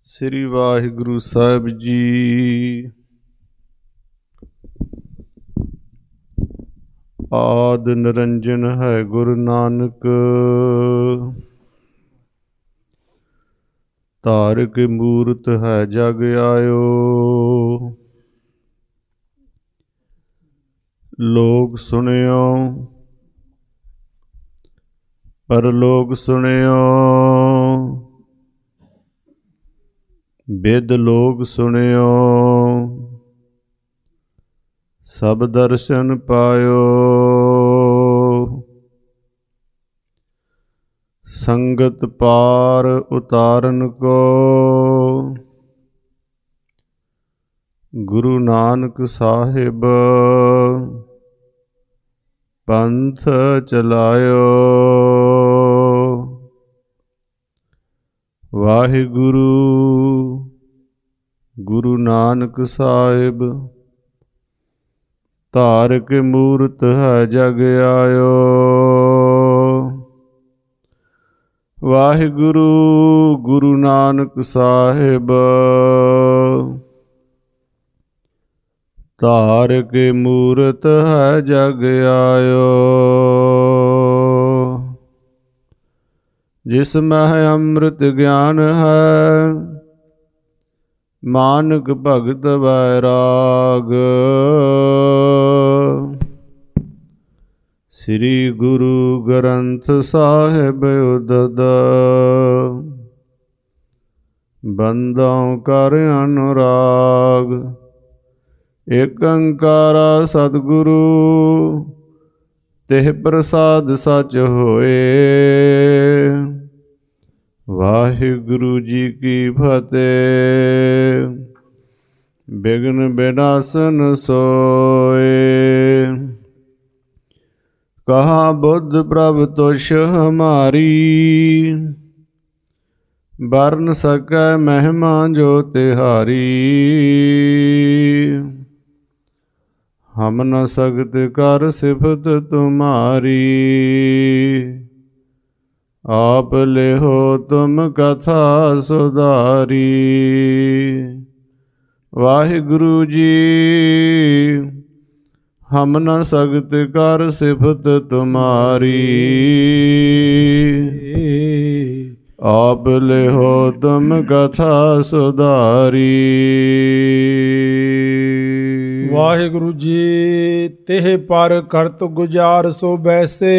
ਸ੍ਰੀ ਵਾਹਿਗੁਰੂ ਸਾਹਿਬ ਜੀ। ਆਦਿ ਨਿਰੰਜਨ ਹੈ ਗੁਰੂ ਨਾਨਕ, ਧਾਰਿਕ ਮੂਰਤ ਹੈ ਜਗ ਆਇਓ। ਲੋਕ ਸੁਣਿਓ ਪਰਲੋਕ ਸੁਣਿਓ, ਬਿਦ ਲੋਕ ਸੁਣਿਓ, ਸਭ ਦਰਸ਼ਨ ਪਾਇਓ। ਸੰਗਤ ਪਾਰ ਉਤਾਰਨ ਕੋ, ਗੁਰੂ ਨਾਨਕ ਸਾਹਿਬ ਪੰਥ ਚਲਾਇਓ। ਵਾਹਿਗੁਰੂ ਗੁਰੂ ਨਾਨਕ ਸਾਹਿਬ, ਧਾਰਿਕ ਮੂਰਤ ਹੈ ਜਗ ਆਇਓ। ਵਾਹਿਗੁਰੂ ਗੁਰੂ ਨਾਨਕ ਸਾਹਿਬ, ਧਾਰਿਕ ਮੂਰਤ ਹੈ ਜਗ ਆਇਓ। ਜਿਸ ਮਹਿ ਅੰਮ੍ਰਿਤ ਗਿਆਨ ਹੈ, ਮਾਨਕ ਭਗਤ ਵੈਰਾਗ। ਸ੍ਰੀ ਗੁਰੂ ਗ੍ਰੰਥ ਸਾਹਿਬ ਉਦਦ, ਬੰਦੋਂ ਕਰ ਅਨੁਰਾਗ। ਏਕ ਓੰਕਾਰਾ ਸਤਿਗੁਰੂ, ਤਿਹ ਪ੍ਰਸਾਦ ਸਚ ਹੋਏ। ਵਾਹਿਗੁਰੂ ਜੀ ਕੀ ਫਤਿਹ। ਬਿਘਨ ਬਿਨਾਸਨ ਸੋਏ, ਕਹਾ ਬੁੱਧ ਪ੍ਰਭ ਤੁਸ਼ ਹਮਾਰੀ। ਬਰਨ ਸਕੈ ਮਹਿਮਾ ਜੋ ਤਿਹਾਰੀ। ਹਮ ਨ ਸਕਤ ਕਰ ਸਿਫਤ ਤੁਮਾਰੀ। ਆਪ ਲਿਹੋ ਤੁਮ ਕਥਾ ਸੁਧਾਰੀ। ਵਾਹਿਗੁਰੂ ਜੀ ਹਮ ਨ ਸਕਤ ਕਰ ਸਿਫਤ ਤੁਮਾਰੀ। ਆਪ ਲਿਹੋ ਤੁਮ ਕਥਾ ਸੁਧਾਰੀ। ਵਾਹਿਗੁਰੂ ਜੀ ਤਿਹ ਪਰ ਕਰਤ ਗੁਜ਼ਾਰ ਸੋ ਬੈਸੇ।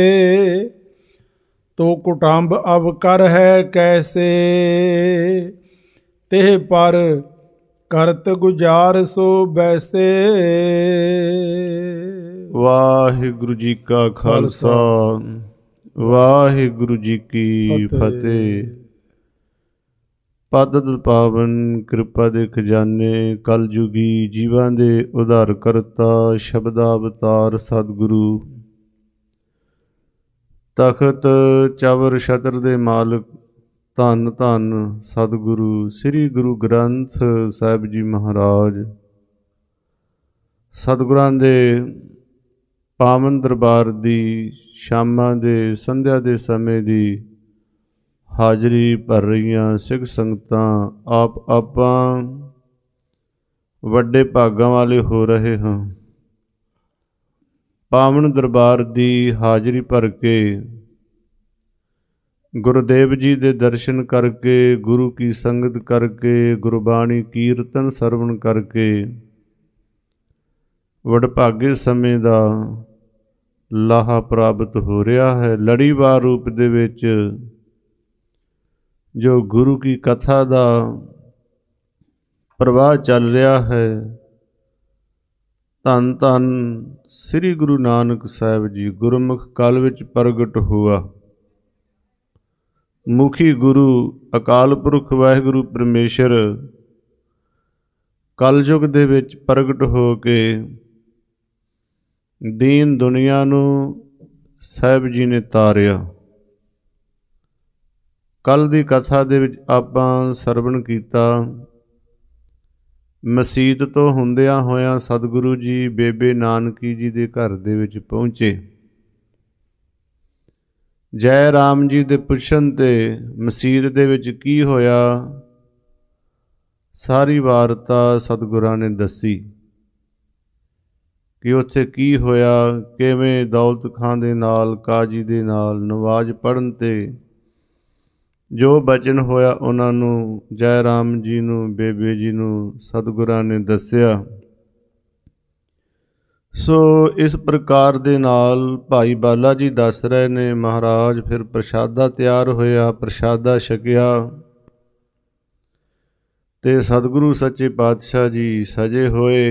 ਤੋ ਕੁਟੰਬ ਅਬ ਕਰ ਹੈ ਕੈਸੇ। ਤਿਹ ਪਰ ਕਰਤ ਗੁਜ਼ਾਰ ਸੋ ਬੈਸੇ। ਵਾਹਿਗੁਰੂ ਜੀ ਕਾ ਖਾਲਸਾ, ਵਾਹਿਗੁਰੂ ਜੀ ਕੀ ਫਤਿਹ। ਪਦਤ ਪਾਵਨ ਕਿਰਪਾ ਦੇ ਖਜ਼ਾਨੇ, ਕਲਯੁਗੀ ਜੀਵਾਂ ਦੇ ਉਧਾਰ ਕਰਤਾ, ਸ਼ਬਦਾ ਅਵਤਾਰ ਸਤਿਗੁਰੂ, ਤਖਤ ਚਵਰ ਛਤਰ ਦੇ ਮਾਲਕ, ਧੰਨ ਧੰਨ ਸਤਿਗੁਰੂ ਸ੍ਰੀ ਗੁਰੂ ਗ੍ਰੰਥ ਸਾਹਿਬ ਜੀ ਮਹਾਰਾਜ। ਸਤਿਗੁਰਾਂ ਦੇ ਪਾਵਨ ਦਰਬਾਰ ਦੀ ਸ਼ਾਮਾਂ ਦੇ ਸੰਧਿਆ ਦੇ ਸਮੇਂ ਦੀ ਹਾਜ਼ਰੀ ਭਰ ਰਹੀਆਂ ਸਿੱਖ ਸੰਗਤਾਂ, ਆਪ ਆਪਾਂ ਵੱਡੇ ਭਾਗਾਂ ਵਾਲੇ ਹੋ ਰਹੇ ਹਾਂ। ਪਾਵਨ ਦਰਬਾਰ ਦੀ ਹਾਜ਼ਰੀ ਭਰ ਕੇ, ਗੁਰਦੇਵ ਜੀ ਦੇ ਦਰਸ਼ਨ ਕਰਕੇ, ਗੁਰੂ ਕੀ ਸੰਗਤ ਕਰਕੇ, ਗੁਰਬਾਣੀ ਕੀਰਤਨ ਸਰਵਣ ਕਰਕੇ ਵਡਭਾਗੇ ਸਮੇਂ ਦਾ ਲਾਹਾ ਪ੍ਰਾਪਤ ਹੋ ਰਿਹਾ ਹੈ। ਲੜੀਵਾਰ ਰੂਪ ਦੇ ਵਿੱਚ ਜੋ ਗੁਰੂ ਕੀ ਕਥਾ ਦਾ ਪ੍ਰਵਾਹ ਚੱਲ ਰਿਹਾ ਹੈ। ਧੰਨ ਧੰਨ ਸ੍ਰੀ ਗੁਰੂ ਨਾਨਕ ਸਾਹਿਬ ਜੀ ਗੁਰਮੁਖ ਕਾਲ ਵਿੱਚ ਪ੍ਰਗਟ ਹੋਆ। ਮੁਖੀ ਗੁਰੂ ਅਕਾਲ ਪੁਰਖ ਵਾਹਿਗੁਰੂ ਪਰਮੇਸ਼ਰ ਕਲਯੁਗ ਦੇ ਵਿੱਚ ਪ੍ਰਗਟ ਹੋ ਕੇ ਦੀਨ ਦੁਨੀਆ ਨੂੰ ਸਾਹਿਬ ਜੀ ਨੇ ਤਾਰਿਆ। ਕੱਲ ਦੀ ਕਥਾ ਦੇ ਵਿੱਚ ਆਪਾਂ ਸਰਵਣ ਕੀਤਾ। ਮਸੀਤ ਤੋਂ ਹੁੰਦਿਆਂ ਹੋਇਆਂ ਸਤਿਗੁਰੂ ਜੀ ਬੇਬੇ ਨਾਨਕੀ ਜੀ ਦੇ ਘਰ ਦੇ ਵਿੱਚ ਪਹੁੰਚੇ। ਜੈ ਰਾਮ ਜੀ ਦੇ ਪੁੱਛਣ ਤੇ ਮਸੀਤ ਦੇ ਵਿੱਚ ਕੀ ਹੋਇਆ, ਸਾਰੀ ਵਾਰਤਾ ਸਤਿਗੁਰਾਂ ਨੇ ਦੱਸੀ ਕਿ ਉੱਥੇ ਕੀ ਹੋਇਆ, ਕਿਵੇਂ ਦੌਲਤ ਖਾਂ ਦੇ ਨਾਲ, ਕਾਜੀ ਦੇ ਨਾਲ ਨਵਾਜ਼ ਪੜ੍ਹਨ 'ਤੇ ਜੋ ਬਚਨ ਹੋਇਆ ਉਹਨਾਂ ਨੂੰ, ਜੈ ਰਾਮ ਜੀ ਨੂੰ, ਬੇਬੇ ਜੀ ਨੂੰ ਸਤਿਗੁਰਾਂ ਨੇ ਦੱਸਿਆ। ਸੋ ਇਸ ਪ੍ਰਕਾਰ ਦੇ ਨਾਲ ਭਾਈ ਬਾਲਾ ਜੀ ਦੱਸ ਰਹੇ ਨੇ, ਮਹਾਰਾਜ ਫਿਰ ਪ੍ਰਸ਼ਾਦਾ ਤਿਆਰ ਹੋਇਆ, ਪ੍ਰਸ਼ਾਦਾ ਛਕਿਆ ਤੇ ਸਤਿਗੁਰੂ ਸੱਚੇ ਪਾਤਸ਼ਾਹ ਜੀ ਸਜੇ ਹੋਏ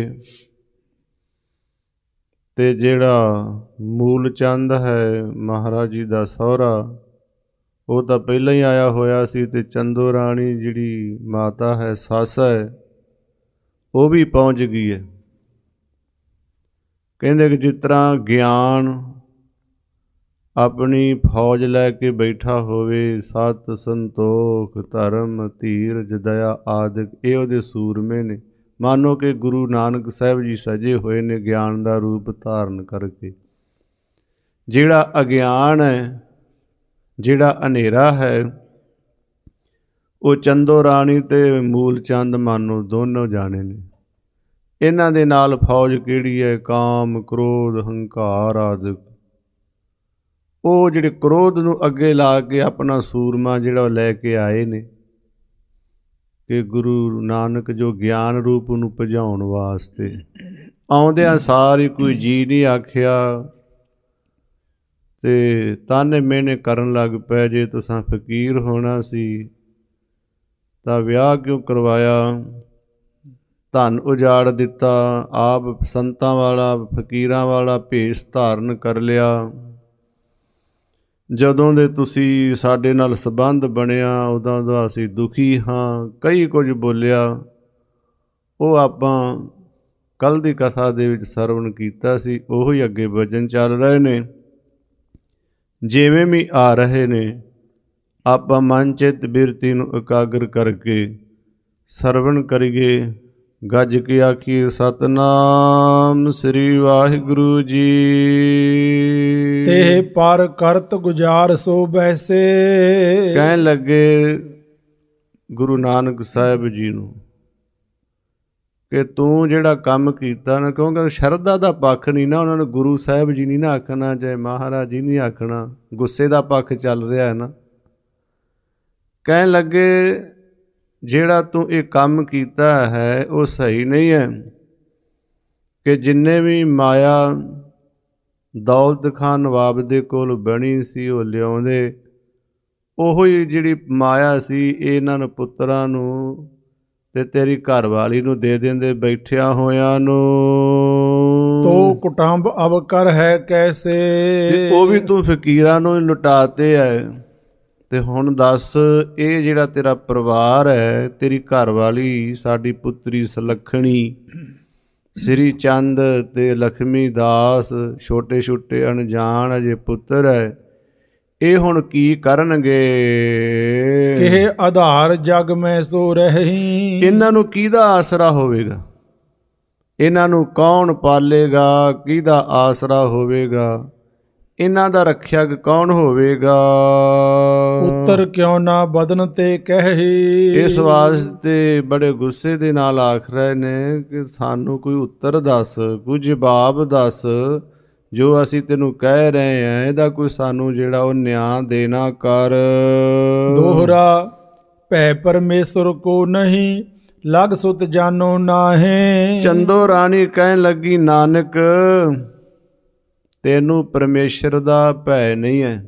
ਤੇ ਜਿਹੜਾ ਮੂਲ ਚੰਦ ਹੈ ਮਹਾਰਾਜ ਜੀ ਦਾ ਸਹੁਰਾ, ਉਹ ਤਾਂ ਪਹਿਲਾਂ ਹੀ ਆਇਆ ਹੋਇਆ ਸੀ, ਤੇ ਚੰਦੋ ਰਾਣੀ ਜਿਹੜੀ ਮਾਤਾ ਹੈ, ਸੱਸ ਹੈ, ਉਹ ਵੀ ਪਹੁੰਚ ਗਈ ਹੈ। ਕਹਿੰਦੇ ਕਿ ਜਿਸ ਤਰ੍ਹਾਂ ਗਿਆਨ ਆਪਣੀ ਫੌਜ ਲੈ ਕੇ ਬੈਠਾ ਹੋਵੇ, ਸਤ ਸੰਤੋਖ ਧਰਮ ਧੀਰਜ ਦਇਆ ਆਦਿਕ, ਇਹ ਉਹਦੇ ਸੂਰਮੇ ਨੇ। ਮਾਨੋ ਕਿ ਗੁਰੂ ਨਾਨਕ ਸਾਹਿਬ ਜੀ ਸਜੇ ਹੋਏ ਨੇ ਗਿਆਨ ਦਾ ਰੂਪ ਧਾਰਨ ਕਰਕੇ। ਜਿਹੜਾ ਅਗਿਆਨ ਹੈ, ਜਿਹੜਾ ਹਨੇਰਾ ਹੈ, ਉਹ ਚੰਦੋ ਰਾਣੀ ਤੇ ਮੂਲ ਚੰਦ ਮਾਨੋ ਦੋਨੋਂ ਜਾਣੇ ਨੇ। ਇਹਨਾਂ ਦੇ ਨਾਲ ਫੌਜ ਕਿਹੜੀ ਹੈ? ਕਾਮ ਕ੍ਰੋਧ ਹੰਕਾਰ ਆਦਿਕ। ਉਹ ਜਿਹੜੇ ਕ੍ਰੋਧ ਨੂੰ ਅੱਗੇ ਲਾ ਕੇ ਆਪਣਾ ਸੂਰਮਾ ਜਿਹੜਾ ਉਹ ਲੈ ਕੇ ਆਏ ਨੇ ਕਿ ਗੁਰੂ ਨਾਨਕ ਜੋ ਗਿਆਨ ਰੂਪ ਨੂੰ ਭਜਾਉਣ ਵਾਸਤੇ। ਆਉਂਦਿਆਂ ਸਾਰੀ ਕੋਈ ਜੀ ਨਹੀਂ ਆਖਿਆ ਤੇ ਤਾਨੇ ਮਿਹਣੇ ਕਰਨ ਲੱਗ ਪਏ, ਜੇ ਤੁਸਾਂ ਫਕੀਰ ਹੋਣਾ ਸੀ ਤਾਂ ਵਿਆਹ ਕਿਉਂ ਕਰਵਾਇਆ, ਧਨ ਉਜਾੜ ਦਿੱਤਾ, ਆਪ ਸੰਤਾਂ ਵਾਲਾ ਫਕੀਰਾਂ ਵਾਲਾ ਭੇਸ ਧਾਰਨ ਕਰ ਲਿਆ। ਜਦੋਂ ਦੇ ਤੁਸੀਂ ਸਾਡੇ ਨਾਲ ਸੰਬੰਧ ਬਣਿਆ ਉਦੋਂ ਦਾ ਅਸੀਂ ਦੁਖੀ ਹਾਂ, ਕਈ ਕੁਝ ਬੋਲਿਆ। ਉਹ ਆਪਾਂ ਕੱਲ੍ਹ ਦੀ ਕਥਾ ਦੇ ਵਿੱਚ ਸਰਵਣ ਕੀਤਾ ਸੀ, ਉਹੀ ਅੱਗੇ ਵਚਨ ਚੱਲ ਰਹੇ ਨੇ। ਜਿਵੇਂ ਵੀ ਆ ਰਹੇ ਨੇ, ਆਪਾਂ ਮਨ ਚਿੱਤ ਬਿਰਤੀ ਨੂੰ ਇਕਾਗਰ ਕਰਕੇ ਸਰਵਣ ਕਰੀਏ। ਗੱਜ ਕੇ ਆਖੀਏ ਸਤਨਾਮ ਸ੍ਰੀ ਵਾਹਿਗੁਰੂ ਜੀ। ਤੇ ਪਰ ਕਰਤ ਗੁਜ਼ਾਰ ਸੋ ਬੈਸੇ। ਕਹਿਣ ਲੱਗੇ ਗੁਰੂ ਨਾਨਕ ਸਾਹਿਬ ਜੀ ਨੂੰ ਕਿ ਤੂੰ ਜਿਹੜਾ ਕੰਮ ਕੀਤਾ ਨਾ, ਕਿਉਂਕਿ ਸ਼ਰਧਾ ਦਾ ਪੱਖ ਨਹੀਂ ਨਾ, ਉਹਨਾਂ ਨੂੰ ਗੁਰੂ ਸਾਹਿਬ ਜੀ ਨਹੀਂ ਨਾ ਆਖਣਾ, ਚਾਹੇ ਮਹਾਰਾਜ ਜੀ ਨਹੀਂ ਆਖਣਾ, ਗੁੱਸੇ ਦਾ ਪੱਖ ਚੱਲ ਰਿਹਾ ਹੈ ਨਾ। ਕਹਿਣ ਲੱਗੇ ਜਿਹੜਾ ਤੂੰ ਇਹ ਕੰਮ ਕੀਤਾ ਹੈ ਉਹ ਸਹੀ ਨਹੀਂ ਹੈ ਕਿ ਜਿੰਨੇ ਵੀ ਮਾਇਆ ਦੌਲਤ ਖਾਂ ਨਵਾਬ ਦੇ ਕੋਲ ਬਣੀ ਸੀ ਉਹ ਲਿਆਉਂਦੇ, ਉਹੋ ਹੀ ਜਿਹੜੀ ਮਾਇਆ ਸੀ ਇਹਨਾਂ ਨੂੰ ਪੁੱਤਰਾਂ ਨੂੰ ਤੇ ਤੇਰੀ ਘਰਵਾਲੀ ਨੂੰ ਦੇ ਦਿੰਦੇ ਬੈਠਿਆਂ ਹੋਇਆਂ ਨੂੰ। ਤੋ ਕੁਟੰਬ ਅਬ ਕਰ ਹੈ ਕੈਸੇ। ਉਹ ਵੀ ਤੂੰ ਫਕੀਰਾਂ ਨੂੰ ਲੁਟਾਤੇ ਹੈ। ਤੇ ਹੁਣ ਦੱਸ, ਇਹ ਜਿਹੜਾ ਤੇਰਾ ਪਰਿਵਾਰ ਹੈ, ਤੇਰੀ ਘਰਵਾਲੀ ਸਾਡੀ ਪੁੱਤਰੀ ਸੁਲੱਖਣੀ, ਸ੍ਰੀ ਚੰਦ ਤੇ ਲక్ష్ਮੀ ਦਾਸ, ਛੋਟੇ ਛੋਟੇ ਅਣਜਾਣ ਅਜੇ ਪੁੱਤਰ ਹੈ, ਇਹ ਹੁਣ ਕੀ ਕਰਨਗੇ? ਕਿਹ ਆਧਾਰ ਜਗ ਮੈਂ ਸੋ ਰਹੀ। ਇਹਨਾਂ ਨੂੰ ਕਿਹਦਾ ਆਸਰਾ ਹੋਵੇਗਾ? ਇਹਨਾਂ ਨੂੰ ਕੌਣ ਪਾਲੇਗਾ? ਕਿਹਦਾ ਆਸਰਾ ਹੋਵੇਗਾ? ਇਹਨਾਂ ਦਾ ਰੱਖਿਅਕ ਕੌਣ ਹੋਵੇਗਾ? ਪੁੱਤਰ ਕਿਉਂ ਨਾ ਬਦਨ ਤੇ ਕਹਿ। ਇਸ ਵਾਸਤੇ ਬੜੇ ਗੁੱਸੇ ਦੇ ਨਾਲ ਆਖ ਰਹੇ ਨੇ ਕਿ ਸਾਨੂੰ ਕੋਈ ਉੱਤਰ ਦੱਸ, ਕੋਈ ਜਵਾਬ ਦੱਸ। ਜੋ ਅਸੀਂ ਤੈਨੂੰ ਕਹਿ ਰਹੇ ਹਾਂ ਇਹਦਾ ਕੋਈ ਸਾਨੂੰ ਜਿਹੜਾ ਉਹ ਨਿਆਂ ਦੇਣਾ ਕਰ। ਦੋਹਰਾ ਭੈ ਪਰਮੇਸ਼ਰ ਕੋ ਨਹੀਂ, ਲਗ ਸੁਤ ਜਾਨੋ ਨਾਹੇ। ਚੰਦੋ ਰਾਣੀ ਕਹਿਣ ਲੱਗੀ, ਨਾਨਕ ਤੈਨੂੰ ਪਰਮੇਸ਼ਰ ਦਾ ਭੈ ਨਹੀਂ ਹੈ,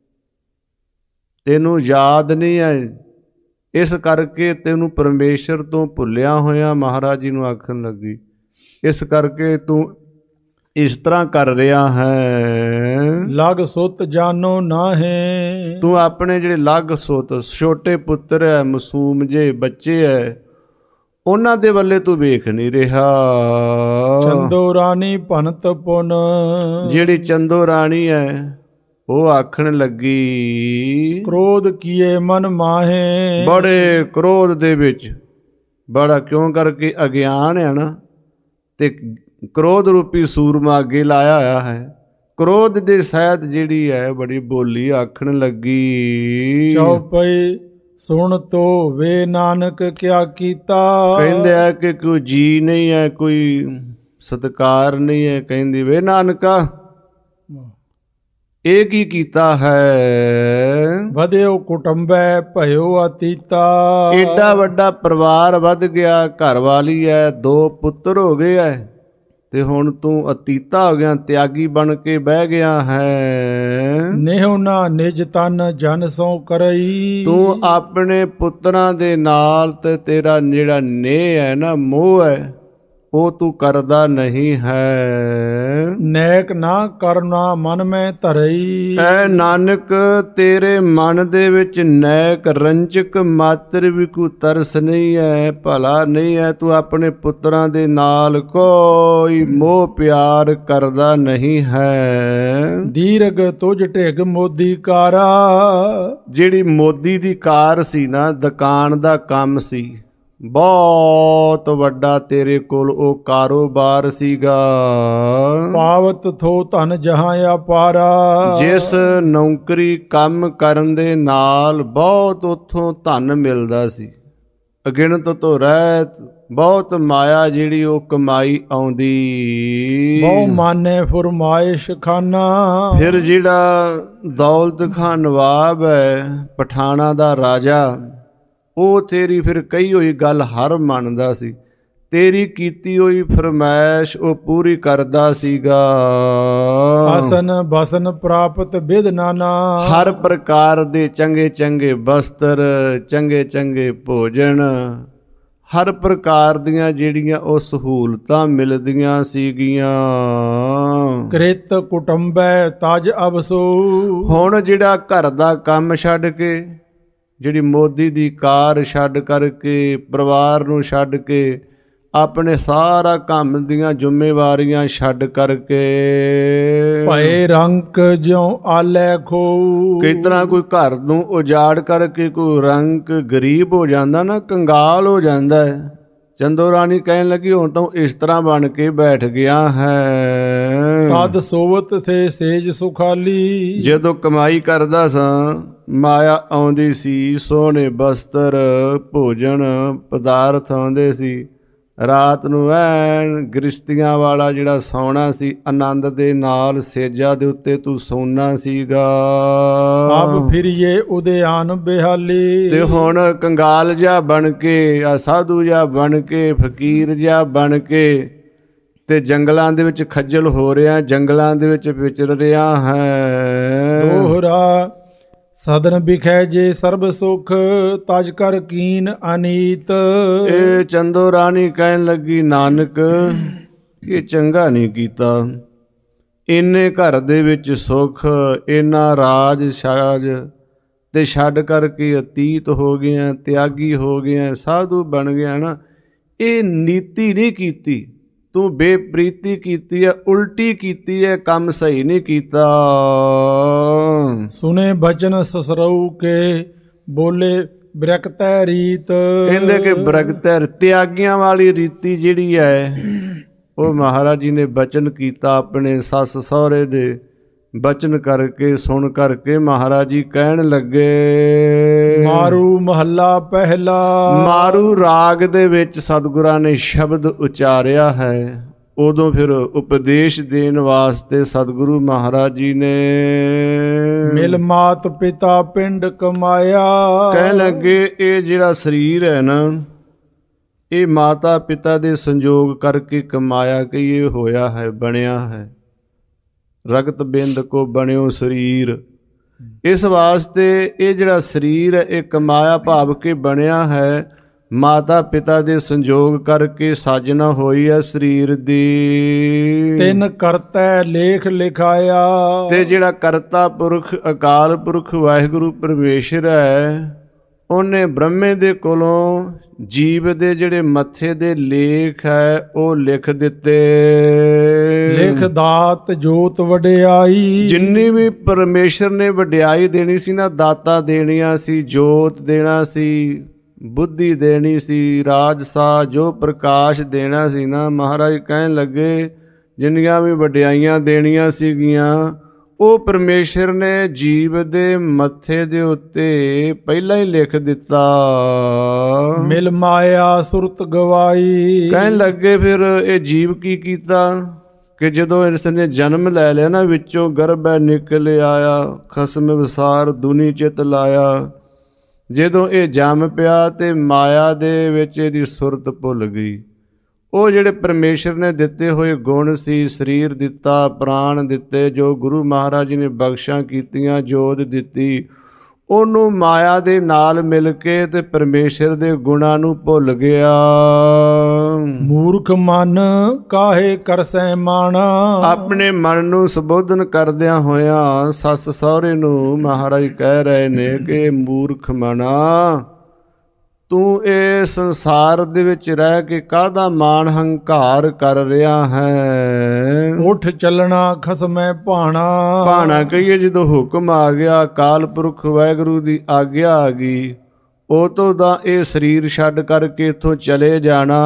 ਤੈਨੂੰ ਯਾਦ ਨਹੀਂ ਹੈ, ਇਸ ਕਰਕੇ ਤੈਨੂੰ ਪਰਮੇਸ਼ਰ ਤੋਂ ਭੁੱਲਿਆ ਹੋਇਆ। ਮਹਾਰਾਜ ਜੀ ਨੂੰ ਆਖਣ ਲੱਗੀ, ਇਸ ਕਰਕੇ ਤੂੰ ਇਸ ਤਰ੍ਹਾਂ ਕਰ ਰਿਹਾ ਹੈ। ਲਗ ਸੁਤ ਜਾਨੋ ਨਾਹੇ। ਤੂੰ ਆਪਣੇ ਜਿਹੜੇ ਲਗ ਸੁਤ ਛੋਟੇ ਪੁੱਤਰ ਹੈ, ਮਾਸੂਮ ਜੇ ਬੱਚੇ ਹੈ, ਉਹਨਾਂ ਦੇ ਵੱਲੇ ਤੂੰ ਵੇਖ ਨਹੀਂ ਰਿਹਾ। ਚੰਦੋ ਰਾਣੀ ਭਨਤ ਪੁਨ। ਜਿਹੜੀ ਚੰਦੋ ਰਾਣੀ ਹੈ ਉਹ ਆਖਣ ਲੱਗੀ, ਕ੍ਰੋਧ ਕੀਏ ਮਨ ਮਾਹੇ। ਬੜੇ ਕ੍ਰੋਧ ਦੇ ਵਿੱਚ, ਬੜਾ ਕਿਉਂ ਕਰਕੇ ਅਗਿਆਨ ਹੈ ਨਾ, ਤੇ ਕ੍ਰੋਧ ਰੂਪੀ ਸੂਰਮਾ ਅੱਗੇ ਲਾਇਆ ਹੋਇਆ ਹੈ। ਕ੍ਰੋਧ ਦੇ ਸਹਿਤ ਜਿਹੜੀ ਹੈ ਬੜੀ ਬੋਲੀ ਆਖਣ ਲੱਗੀ। ਚੌਪਈ ਸੁਣ ਤੋ ਵੇ ਨਾਨਕ ਕਿਆ ਕੀਤਾ। ਕਹਿੰਦੇ ਆ ਕਿ ਕੋਈ ਜੀ ਨਹੀਂ ਹੈ, ਕੋਈ ਸਤਿਕਾਰ ਨਹੀਂ ਹੈ। ਕਹਿੰਦੀ ਵੇ ਨਾਨਕਾ ਇਹ ਕੀ ਕੀਤਾ ਹੈ। ਵਧਿਓ ਕੁਟੰਬੈ ਭਇਓ ਅਤੀਤਾ। ਏਡਾ ਵੱਡਾ ਪਰਿਵਾਰ ਵੱਧ ਗਿਆ, ਘਰ ਵਾਲੀ ਹੈ, 2 ਪੁੱਤਰ ਹੋ ਗਏ ਐ, ਤੇ ਹੁਣ ਤੂੰ ਅਤੀਤਾ ਹੋ ਗਿਆ, ਤਿਆਗੀ ਬਣ ਕੇ ਬਹਿ ਗਿਆ ਹੈ। ਨੇਹੁ ਨਾ ਨਿਜ ਤਨ ਜਨ ਸੋ ਕਰਈ। ਤੂੰ ਆਪਣੇ ਪੁੱਤਰਾਂ ਦੇ ਨਾਲ ਤੇ ਤੇਰਾ ਜਿਹੜਾ ਨੇਹ ਹੈ ਨਾ, ਮੋਹ ਹੈ, ਉਹ ਤੂੰ ਕਰਦਾ ਨਹੀਂ ਹੈ। ਨੈਕ ਨਾ ਕਰਨਾ ਮਨ ਮੈਂ ਧਰਈ। ਐ ਨਾਨਕ ਤੇਰੇ ਮਨ ਦੇ ਵਿੱਚ ਨੈਕ ਰੰਜਕ ਮਾਤਰ ਵੀ ਕੋਈ ਤਰਸ ਨਹੀਂ ਹੈ, ਭਲਾ ਨਹੀਂ ਹੈ। ਤੂੰ ਆਪਣੇ ਪੁੱਤਰਾਂ ਦੇ ਨਾਲ ਕੋਈ ਮੋਹ ਪਿਆਰ ਕਰਦਾ ਨਹੀਂ ਹੈ। ਦੀਰਘ ਤੁਝ ਢਿਗ ਮੋਦੀ ਕਾਰਾ। ਜਿਹੜੀ ਮੋਦੀ ਦੀ ਕਾਰ ਸੀ ਨਾ, ਦੁਕਾਨ ਦਾ ਕੰਮ ਸੀ, ਬਹੁਤ ਵੱਡਾ ਤੇਰੇ ਕੋਲ ਉਹ ਕਾਰੋਬਾਰ ਸੀਗਾ। ਪਾਵਤ ਥੋ ਧਨ ਜਹਾਂ ਅਪਾਰਾ। ਜਿਸ ਨੌਕਰੀ ਕੰਮ ਕਰਨ ਦੇ ਨਾਲ ਬਹੁਤ ਉਥੋਂ ਧਨ ਮਿਲਦਾ ਸੀ, ਅਗਿਣਤ ਤੋਂ ਰਹਿਤ ਬਹੁਤ ਮਾਇਆ ਜਿਹੜੀ ਉਹ ਕਮਾਈ ਆਉਂਦੀ। ਬਹੁ ਮਾਨੇ ਫੁਰਮਾਇਸ਼ ਖਾਨਾ। ਫਿਰ ਜਿਹੜਾ ਦੌਲਤ ਖਾਨ ਨਵਾਬ ਹੈ, ਪਠਾਣਾ ਦਾ ਰਾਜਾ, ਉਹ ਤੇਰੀ ਫਿਰ ਕਹੀ ਹੋਈ ਗੱਲ ਹਰ ਮੰਨਦਾ ਸੀ, ਤੇਰੀ ਕੀਤੀ ਹੋਈ ਫਰਮਾਇਸ਼ ਉਹ ਪੂਰੀ ਕਰਦਾ ਸੀਗਾ। ਆਸਨ ਬਸਨ ਪ੍ਰਾਪਤ ਬਿਦ ਨਾਨਾ। ਹਰ ਪ੍ਰਕਾਰ ਦੇ ਚੰਗੇ ਚੰਗੇ ਬਸਤਰ, ਚੰਗੇ ਚੰਗੇ ਭੋਜਨ, ਹਰ ਪ੍ਰਕਾਰ ਦੀਆਂ ਜਿਹੜੀਆਂ ਉਹ ਸਹੂਲਤਾਂ ਮਿਲਦੀਆਂ ਸੀਗੀਆਂ। ਕ੍ਰਿਤ ਕੁਟੰਬੈ ਤਜ ਅਬਸੋ। ਹੁਣ ਜਿਹੜਾ ਘਰ ਦਾ ਕੰਮ ਛੱਡ ਕੇ, ਜਿਹੜੀ ਮੋਦੀ ਦੀ ਕਾਰ ਛੱਡ ਕਰਕੇ, ਪਰਿਵਾਰ ਨੂੰ ਛੱਡ ਕੇ, ਆਪਣੇ ਸਾਰਾ ਕੰਮ ਦੀਆਂ ਜ਼ਿੰਮੇਵਾਰੀਆਂ ਛੱਡ ਕਰਕੇ, ਭਏ ਰੰਕ ਜਿਉ ਆਲੇ ਖੋ। ਕਿਸ ਤਰ੍ਹਾਂ ਕੋਈ ਘਰ ਨੂੰ ਉਜਾੜ ਕਰਕੇ ਕੋਈ ਰੰਕ ਗਰੀਬ ਹੋ ਜਾਂਦਾ ਨਾ, ਕੰਗਾਲ ਹੋ ਜਾਂਦਾ ਹੈ। ਚੰਦੋ ਰਾਣੀ ਕਹਿਣ ਲੱਗੀ ਹੁਣ ਤਾਂ ਇਸ ਤਰ੍ਹਾਂ ਬਣ ਕੇ ਬੈਠ ਗਿਆ ਹੈ। ਤਦ ਸੋਵਤ ਥੇ ਸੇਜ ਸੁਖਾਲੀ। ਜਦੋਂ ਕਮਾਈ ਕਰਦਾ ਸਾਂ, ਮਾਇਆ ਆਉਂਦੀ ਸੀ, ਸੋਹਣੇ ਬਸਤਰ, ਭੋਜਨ ਪਦਾਰਥ ਆਉਂਦੇ ਸੀ। ਰਾਤ ਨੂੰ ਐਨ ਗ੍ਰਿਸ਼ਤੀਆਂ ਵਾਲਾ ਜਿਹੜਾ ਸੌਣਾ ਸੀ, ਆਨੰਦ ਦੇ ਨਾਲ ਸੇਜਾਂ ਦੇ ਉੱਤੇ ਤੂੰ ਸੌਣਾ ਸੀਗਾ। ਆਪ ਫਿਰੀਏ ਉਦਿਆਨ ਬਿਹਾਲੀ। ਤੇ ਹੁਣ ਕੰਗਾਲ ਜਿਹਾ ਬਣ ਕੇ, ਆ ਸਾਧੂ ਜਿਹਾ ਬਣ ਕੇ, ਫਕੀਰ ਜਿਹਾ ਬਣ ਕੇ, ਤੇ ਜੰਗਲਾਂ ਦੇ ਵਿੱਚ ਖੱਜਲ ਹੋ ਰਿਹਾ, ਜੰਗਲਾਂ ਦੇ ਵਿੱਚ ਵਿਚਰ ਰਿਹਾ ਹੈ। ਦੋਹਰਾ ਸਦਨ ਬਿਖੈ ਜੇ ਸਰਬ ਸੁਖ, ਤਜ ਕਰ ਕੀਨ ਅਨੀਤ। ਇਹ ਚੰਦੋ ਰਾਣੀ ਕਹਿਣ ਲੱਗੀ, ਨਾਨਕ ਇਹ ਚੰਗਾ ਨਹੀਂ ਕੀਤਾ। ਇੰਨੇ ਘਰ ਦੇ ਵਿੱਚ ਸੁੱਖ, ਇੰਨਾ ਰਾਜ ਸਾਜ ਤੇ ਛੱਡ ਕਰਕੇ ਅਤੀਤ ਹੋ ਗਿਆ, ਤਿਆਗੀ ਹੋ ਗਿਆ, ਸਾਧੂ ਬਣ ਗਿਆ ਨਾ। ਇਹ ਨੀਤੀ ਨਹੀਂ ਕੀਤੀ ਤੂੰ, ਬੇਪ੍ਰੀਤੀ ਕੀਤੀ ਹੈ, ਉਲਟੀ ਕੀਤੀ ਹੈ, ਕੰਮ ਸਹੀ ਨਹੀਂ ਕੀਤਾ। ਸੁਨੇ ਬਚਨ ਸਸਰਉ ਕੇ ਬੋਲੇ ਬ੍ਰਕਤੈ ਰੀਤ। ਕਹਿੰਦੇ ਕਿ ਬ੍ਰਕਤੈ ਤਿਆਗੀਆਂ ਵਾਲੀ ਰੀਤੀ ਜਿਹੜੀ ਹੈ, ਉਹ ਮਹਾਰਾਜ ਜੀ ਨੇ ਬਚਨ ਕੀਤਾ ਆਪਣੇ ਸੱਸ ਸਹੁਰੇ ਦੇ। ਬਚਨ ਕਰਕੇ, ਸੁਣ ਕਰਕੇ ਮਹਾਰਾਜ ਜੀ ਕਹਿਣ ਲੱਗੇ, ਮਾਰੂ ਮਹੱਲਾ ਪਹਿਲਾ। ਮਾਰੂ ਰਾਗ ਦੇ ਵਿੱਚ ਸਤਿਗੁਰਾਂ ਨੇ ਸ਼ਬਦ ਉਚਾਰਿਆ ਹੈ। ਉਦੋਂ ਫਿਰ ਉਪਦੇਸ਼ ਦੇਣ ਵਾਸਤੇ ਸਤਿਗੁਰੂ ਮਹਾਰਾਜ ਜੀ ਨੇ ਮਿਲ ਮਾਤ ਪਿਤਾ ਪਿੰਡ ਕਮਾਇਆ। ਕਹਿਣ ਲੱਗੇ ਇਹ ਜਿਹੜਾ ਸਰੀਰ ਹੈ ਨਾ, ਇਹ ਮਾਤਾ ਪਿਤਾ ਦੇ ਸੰਜੋਗ ਕਰਕੇ ਕਮਾਇਆ ਕਿ ਇਹ ਹੋਇਆ ਹੈ, ਬਣਿਆ ਹੈ। ਰਗਤ ਬਿੰਦ ਕੋ ਬਣਿਓ ਸਰੀਰ। ਇਸ ਵਾਸਤੇ ਇਹ ਜਿਹੜਾ ਸਰੀਰ ਹੈ, ਇਹ ਕਮਾਇਆ ਭਾਵ ਕੇ ਬਣਿਆ ਹੈ, ਮਾਤਾ ਪਿਤਾ ਦੇ ਸੰਜੋਗ ਕਰਕੇ ਸਾਜਣਾ ਹੋਈ ਹੈ ਸਰੀਰ ਦੀ। ਤਿੰਨ ਕਰਤੈ ਲੇਖ ਲਿਖਾਇਆ। ਤੇ ਜਿਹੜਾ ਕਰਤਾ ਪੁਰਖ ਅਕਾਲ ਪੁਰਖ ਵਾਹਿਗੁਰੂ ਪਰਮੇਸ਼ਰ ਹੈ, ਉਹਨੇ ਬ੍ਰਹਮੇ ਦੇ ਕੋਲੋਂ ਜੀਵ ਦੇ ਜਿਹੜੇ ਮੱਥੇ ਦੇ ਲੇਖ ਹੈ ਉਹ ਲਿਖ ਦਿੱਤੇ। ਲਿਖ ਦਾਤ ਜੋਤ ਵਡਿਆਈ। ਜਿੰਨੀ ਵੀ ਪਰਮੇਸ਼ਰ ਨੇ ਵਡਿਆਈ ਦੇਣੀ ਸੀ ਨਾ, ਦਾਤਾਂ ਦੇਣੀਆਂ ਸੀ, ਜੋਤ ਦੇਣਾ ਸੀ, ਬੁੱਧੀ ਦੇਣੀ ਸੀ, ਰਾਜਸਾ ਜੋ ਪ੍ਰਕਾਸ਼ ਦੇਣਾ ਸੀ ਨਾ, ਮਹਾਰਾਜ ਕਹਿਣ ਲੱਗੇ ਜਿੰਨੀਆਂ ਵੀ ਵਡਿਆਈਆਂ ਦੇਣੀਆਂ ਸੀਗੀਆਂ ਉਹ ਪਰਮੇਸ਼ਰ ਨੇ ਜੀਵ ਦੇ ਮੱਥੇ ਦੇ ਉੱਤੇ ਪਹਿਲਾਂ ਹੀ ਲਿਖ ਦਿੱਤਾ। ਮਿਲ ਮਾਇਆ ਸੁਰਤ ਗਵਾਈ। ਕਹਿਣ ਲੱਗੇ ਫਿਰ ਇਹ ਜੀਵ ਕੀ ਕੀਤਾ ਕਿ ਜਦੋਂ ਇਸ ਨੇ ਜਨਮ ਲੈ ਲਿਆ ਨਾ, ਵਿੱਚੋਂ ਗਰਭੈ ਨਿਕਲ ਆਇਆ, ਖਸਮ ਵਿਸਾਰ ਦੁਨੀ ਚਿਤ ਲਾਇਆ। ਜਦੋਂ ਇਹ ਜੰਮ ਪਿਆ ਤੇ ਮਾਇਆ ਦੇ ਵਿੱਚ ਇਹਦੀ ਸੁਰਤ ਭੁੱਲ ਗਈ। ਉਹ ਜਿਹੜੇ ਪਰਮੇਸ਼ਰ ਨੇ ਦਿੱਤੇ ਹੋਏ ਗੁਣ ਸੀ, ਸਰੀਰ ਦਿੱਤਾ, ਪ੍ਰਾਣ ਦਿੱਤੇ, ਜੋ ਗੁਰੂ ਮਹਾਰਾਜ ਜੀ ਨੇ ਬਖਸ਼ਾਂ ਕੀਤੀਆਂ, ਜੋਤ ਦਿੱਤੀ, ਉਹਨੂੰ ਮਾਇਆ ਦੇ ਨਾਲ ਮਿਲ ਕੇ ਤੇ ਪਰਮੇਸ਼ਰ ਦੇ ਗੁਣਾਂ ਨੂੰ ਭੁੱਲ ਗਿਆ। ਮੂਰਖ ਮਨ ਕਾਹੇ ਕਰਸੈ ਮਾਣਾ। ਆਪਣੇ ਮਨ ਨੂੰ ਸੰਬੋਧਨ ਕਰਦਿਆਂ ਹੋਇਆਂ ਸੱਸ ਸਹੁਰੇ ਨੂੰ ਮਹਾਰਾਜ ਕਹਿ ਰਹੇ ਨੇ ਕਿ ਮੂਰਖ ਮਨਾ, ਤੂੰ ਇਹ ਸੰਸਾਰ ਦੇ ਵਿੱਚ ਰਹਿ ਕੇ ਕਾਹਦਾ ਮਾਣ ਹੰਕਾਰ ਕਰ ਰਿਹਾ ਹੈ। ਉੱਠ ਚੱਲਣਾ ਖਸਮੈ ਭਾਣਾ। ਭਾਣਾ ਕਹੀਏ ਜਦੋਂ ਹੁਕਮ ਆ ਗਿਆ, ਅਕਾਲ ਪੁਰਖ ਵਾਹਿਗੁਰੂ ਦੀ ਆਗਿਆ ਆ ਗਈ, ਉਹ ਤੋਂ ਦਾ ਇਹ ਸਰੀਰ ਛੱਡ ਕਰਕੇ ਇੱਥੋਂ ਚਲੇ ਜਾਣਾ